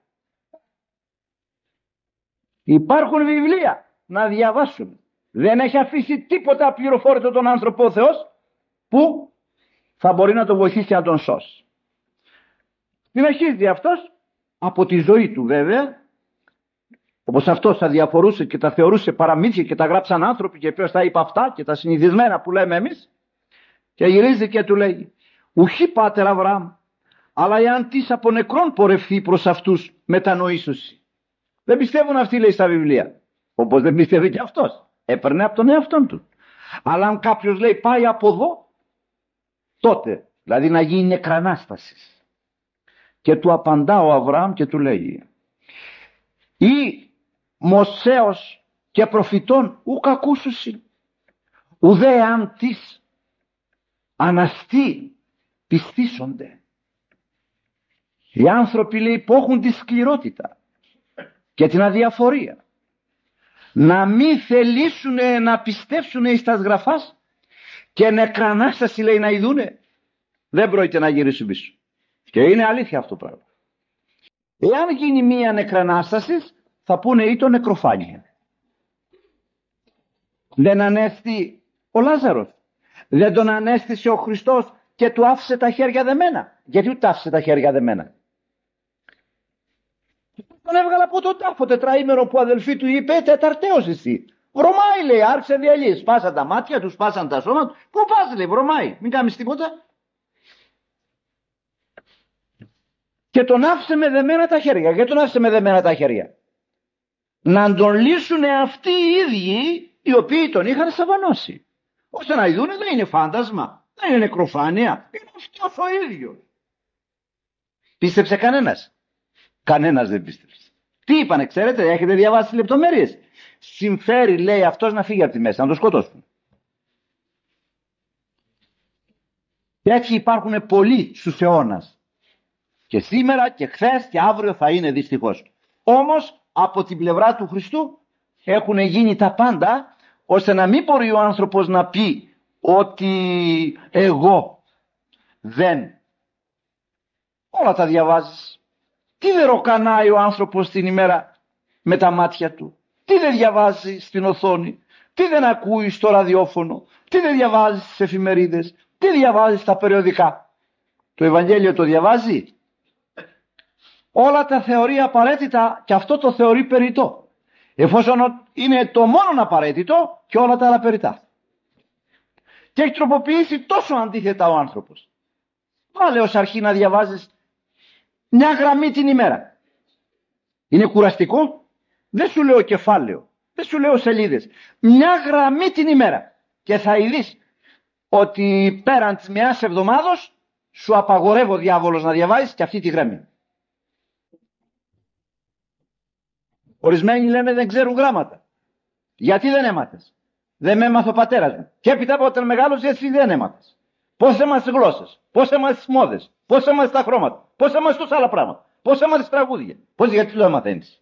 Υπάρχουν βιβλία να διαβάσουμε. Δεν έχει αφήσει τίποτα απληροφόρητο τον άνθρωπο ο Θεός που θα μπορεί να τον βοηθήσει να τον σώσει. Συνεχίζει αυτός από τη ζωή του βέβαια, όπως αυτός θα διαφορούσε και τα θεωρούσε παραμύθια και τα γράψαν άνθρωποι και ποιος τα είπε αυτά και τα συνηθισμένα που λέμε εμείς, και γυρίζει και του λέει ουχή πάτερ Αβραάμ, αλλά εάν της από νεκρών πορευθεί προς αυτούς μετανοήσουσι. Δεν πιστεύουν αυτοί, λέει, στα βιβλία, όπως δεν πιστεύει και αυτός, έπαιρνε από τον εαυτόν του. Αλλά αν κάποιος, λέει, πάει από εδώ, τότε δηλαδή να γίνει νεκρανάσταση. Και του απαντά ο Αβραάμ και του λέει ή Μωσέος και προφητών ουκ ακούσουσι, ουδέ αν της αναστεί πιστήσονται. Οι άνθρωποι, λέει, που έχουν τη σκληρότητα και την αδιαφορία να μην θελήσουν να πιστέψουν εις τας γραφάς και νεκρανάσταση, λέει, να ειδούνε, δεν πρόκειται να γυρίσουν πίσω. Και είναι αλήθεια αυτό το πράγμα. Εάν γίνει μία νεκρανάσταση θα πούνε ή το νεκροφάνεια. Δεν ανέστη ο Λάζαρος? Δεν τον ανέστησε ο Χριστός και του άφησε τα χέρια δεμένα? Γιατί του άφησε τα χέρια δεμένα? Τον έβγαλε από τον τάφο τετραήμερο που αδελφή του είπε τεταρτέως εσύ. Βρωμάει, λέει, άρχισε διαλύει. Σπάσαν τα μάτια του, σπάσαν τα σώματα του. Πού πας, λέει, βρωμάει, μην κάνεις τίποτα. Και τον άφησε με δεμένα τα χέρια. Γιατί τον άφησε με δεμένα τα χέρια? Να τον λύσουν αυτοί οι ίδιοι οι οποίοι τον είχαν σαβανώσει. Ώστε να ειδούνε δεν είναι φάντασμα, δεν είναι νεκροφάνεια, είναι αυτός ο ίδιος. Πίστεψε κανένας? Κανένας δεν πίστεψε. Τι είπανε, ξέρετε, έχετε διαβάσει λεπτομέρειες? Συμφέρει, λέει, αυτός να φύγει από τη μέση, να τον σκοτώσουν. Και έτσι υπάρχουν πολλοί στους αιώνας. Και σήμερα και χθες και αύριο θα είναι δυστυχώς. Όμως από την πλευρά του Χριστού έχουν γίνει τα πάντα ώστε να μην μπορεί ο άνθρωπος να πει ότι εγώ δεν. Όλα τα διαβάζεις. Τι δεν ροκανάει ο άνθρωπος την ημέρα με τα μάτια του? Τι δεν διαβάζει στην οθόνη? Τι δεν ακούει στο ραδιόφωνο? Τι δεν διαβάζει στις εφημερίδες? Τι διαβάζει στα περιοδικά? Το Ευαγγέλιο το διαβάζει? Όλα τα θεωρεί απαραίτητα και αυτό το θεωρεί περιττό. Εφόσον είναι το μόνο απαραίτητο και όλα τα άλλα περιττά. Και έχει τροποποιήσει τόσο αντίθετα ο άνθρωπος. Βάλε ως αρχή να διαβάζεις μια γραμμή την ημέρα. Είναι κουραστικό? Δεν σου λέω κεφάλαιο, δεν σου λέω σελίδες. Μια γραμμή την ημέρα. Και θα ειδείς ότι πέραν της μιας εβδομάδος σου απαγορεύω, διάβολος, να διαβάζεις και αυτή τη γραμμή. Ορισμένοι λένε δεν ξέρουν γράμματα. Γιατί δεν έμαθες? Δεν με έμαθε ο πατέρας μου. Και έπειτα από όταν μεγάλωσε εσύ δεν έμαθες. Πώς έμαθες τις γλώσσες? Πώς έμαθες τις μόδες? Πώς έμαθες τα χρώματα? Πώς έμαθες τόσα άλλα πράγματα? Πώς έμαθες τραγούδια? Πώς, γιατί το έμαθαίνεις?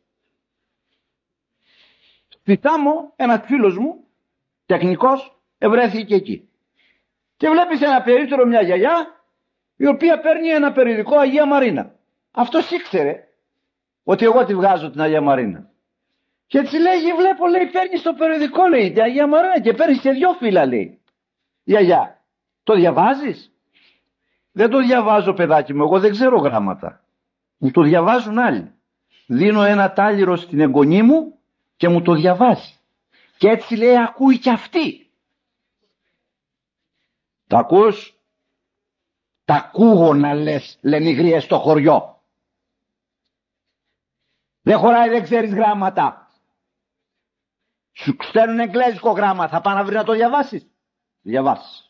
Στη Θάμο ένας φίλος μου, τεχνικός, ευρέθηκε εκεί. Και βλέπεις ένα περίπτερο μια γιαγιά η οποία παίρνει ένα περιοδικό Αγία Μαρίνα. Αυτός ήξερε ότι εγώ τη βγάζω την Αγία Μαρίνα. Και έτσι λέγει, βλέπω, λέει, παίρνει το περιοδικό, λέει, την Αγία Μαρίνα και παίρνει και 2 φύλλα, λέει. Γιαγιά, το διαβάζεις? Δεν το διαβάζω, παιδάκι μου, εγώ δεν ξέρω γράμματα. Μου το διαβάζουν άλλοι. Δίνω ένα τάλιρο στην εγγονή μου και μου το διαβάζει. Και έτσι λέει ακούει κι αυτή. Τα ακούς? Τα ακούγω να λες, λένε οι γριές στο χωριό. Δεν χωράει, δεν ξέρεις γράμματα. Σου στέλνουν εγγλέζικο γράμμα, θα πάνε να βρει να το διαβάσεις. Διαβάσεις.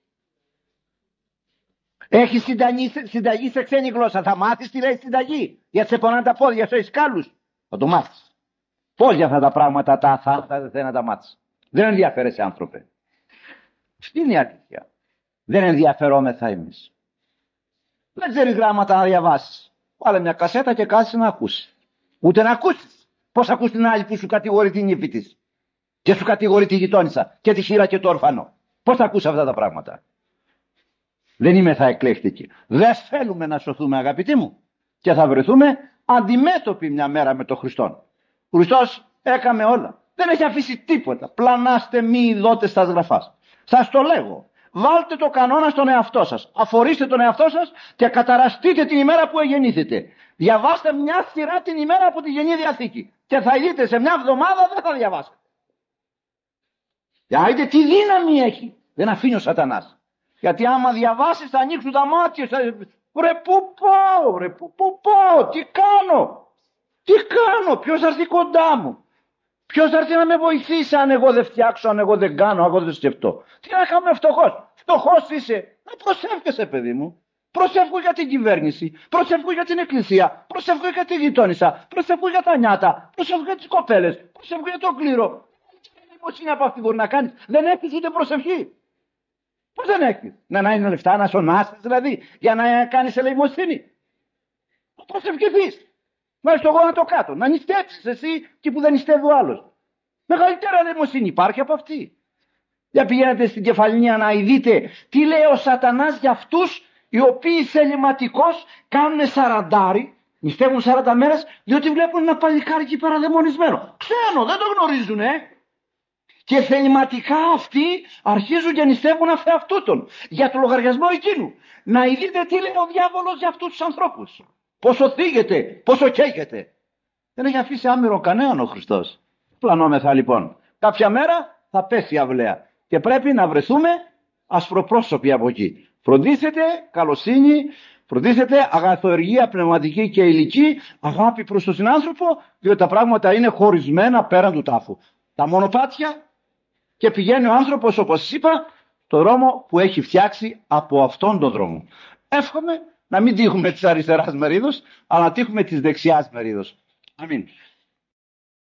Έχεις συνταγή σε ξένη γλώσσα, θα μάθεις τι λέει συνταγή. Γιατί σε πονάνε τα πόδια σου, έχεις κάλους. Θα το μάθεις. Πώς για αυτά τα πράγματα θα δεν να τα μάθεις. Δεν ενδιαφέρεσαι, άνθρωπε. Αυτή είναι η αλήθεια. Δεν ενδιαφερόμεθα εμείς. Δεν ξέρεις γράμματα να διαβάσεις. Βάλε μια κασέτα και κάθεσαι να ακούσεις. Ούτε να ακούσεις. Πώς ακούς την άλλη που σου κατηγορεί την ύφη της και σου κατηγορεί τη γειτόνισσα και τη χείρα και το ορφανό. Πώς θα ακούσεις αυτά τα πράγματα? Δεν είμαι θα εκλέχτικοι. Δεν θέλουμε να σωθούμε, αγαπητοί μου, και θα βρεθούμε αντιμέτωποι μια μέρα με τον Χριστόν. Ο Χριστός έκαμε όλα. Δεν έχει αφήσει τίποτα. Πλανάστε μη ειδότες στα γραφάς. Σας το λέγω. Βάλτε το κανόνα στον εαυτό σας. Αφορήστε τον εαυτό σας και καταραστείτε την ημέρα που γεννήθετε. Διαβάστε μια σειρά την ημέρα από τη Γενή Διαθήκη. Και θα δείτε σε μια εβδομάδα δεν θα διαβάσετε. Για δείτε τι δύναμη έχει. Δεν αφήνει ο σατανάς. Γιατί άμα διαβάσεις θα ανοίξουν τα μάτια. Ρε πού πάω, ρε πού πάω, τι κάνω. Τι κάνω, ποιος θα έρθει κοντά μου. Ποιος θα έρθει να με βοηθήσει αν εγώ δεν φτιάξω, αν εγώ δεν κάνω, αν εγώ δεν σκεφτώ. Τι να κάνουμε φτωχός. Φτωχός είσαι. Να προσεύχεσαι, παιδί μου. Προσεύχω για την κυβέρνηση. Προσεύχω για την εκκλησία. Προσεύχω για τη γειτόνισσα. Προσεύχω για τα νιάτα. Προσεύχω για τις κοπέλες. Προσεύχω για το κλήρο. Πώς είναι από αυτή μπορεί να κάνεις. Δεν έχεις ούτε προσευχή. Πώς δεν έχεις. Να είναι λεφτά, να σωνάσεις δηλαδή, για να κάνεις ελεημοσύνη. Να προσευχηθείς. Να στο γόνατο κάτω. Να νηστέψεις εσύ εκεί που δεν νηστεύει ο άλλος. Μεγαλύτερα ελεημοσύνη υπάρχει από αυτή. Για πηγαίνετε στην Κεφαλονία να δείτε τι λέει ο σατανάς για αυτούς οι οποίοι θεληματικώς κάνουν σαραντάρι, νηστεύουν 40 μέρες, διότι βλέπουν ένα παλικάρι εκεί πέρα δαιμονισμένο. Ξένο, δεν το γνωρίζουν, Και θεληματικά αυτοί αρχίζουν και νηστεύουν αφεαυτούτον για το λογαριασμό εκείνου. Να δείτε τι λέει ο διάβολος για αυτούς τους ανθρώπους. Πόσο θίγεται, πόσο καίγεται. Δεν έχει αφήσει άμυρο κανέναν ο Χριστός. Πλανόμεθα λοιπόν. Κάποια μέρα θα πέσει η αυλαία και πρέπει να βρεθούμε ασπροπρόσωποι από εκεί. Φροντίσετε καλοσύνη, φροντίσετε αγαθοεργία πνευματική και υλική, αγάπη προς τον συνάνθρωπο, διότι τα πράγματα είναι χωρισμένα πέραν του τάφου. Τα μονοπάτια και πηγαίνει ο άνθρωπος, όπως είπα, το δρόμο που έχει φτιάξει από αυτόν τον δρόμο. Εύχομαι να μην τύχουμε της αριστεράς μερίδος, αλλά να τύχουμε της δεξιάς μερίδος. Αμήν.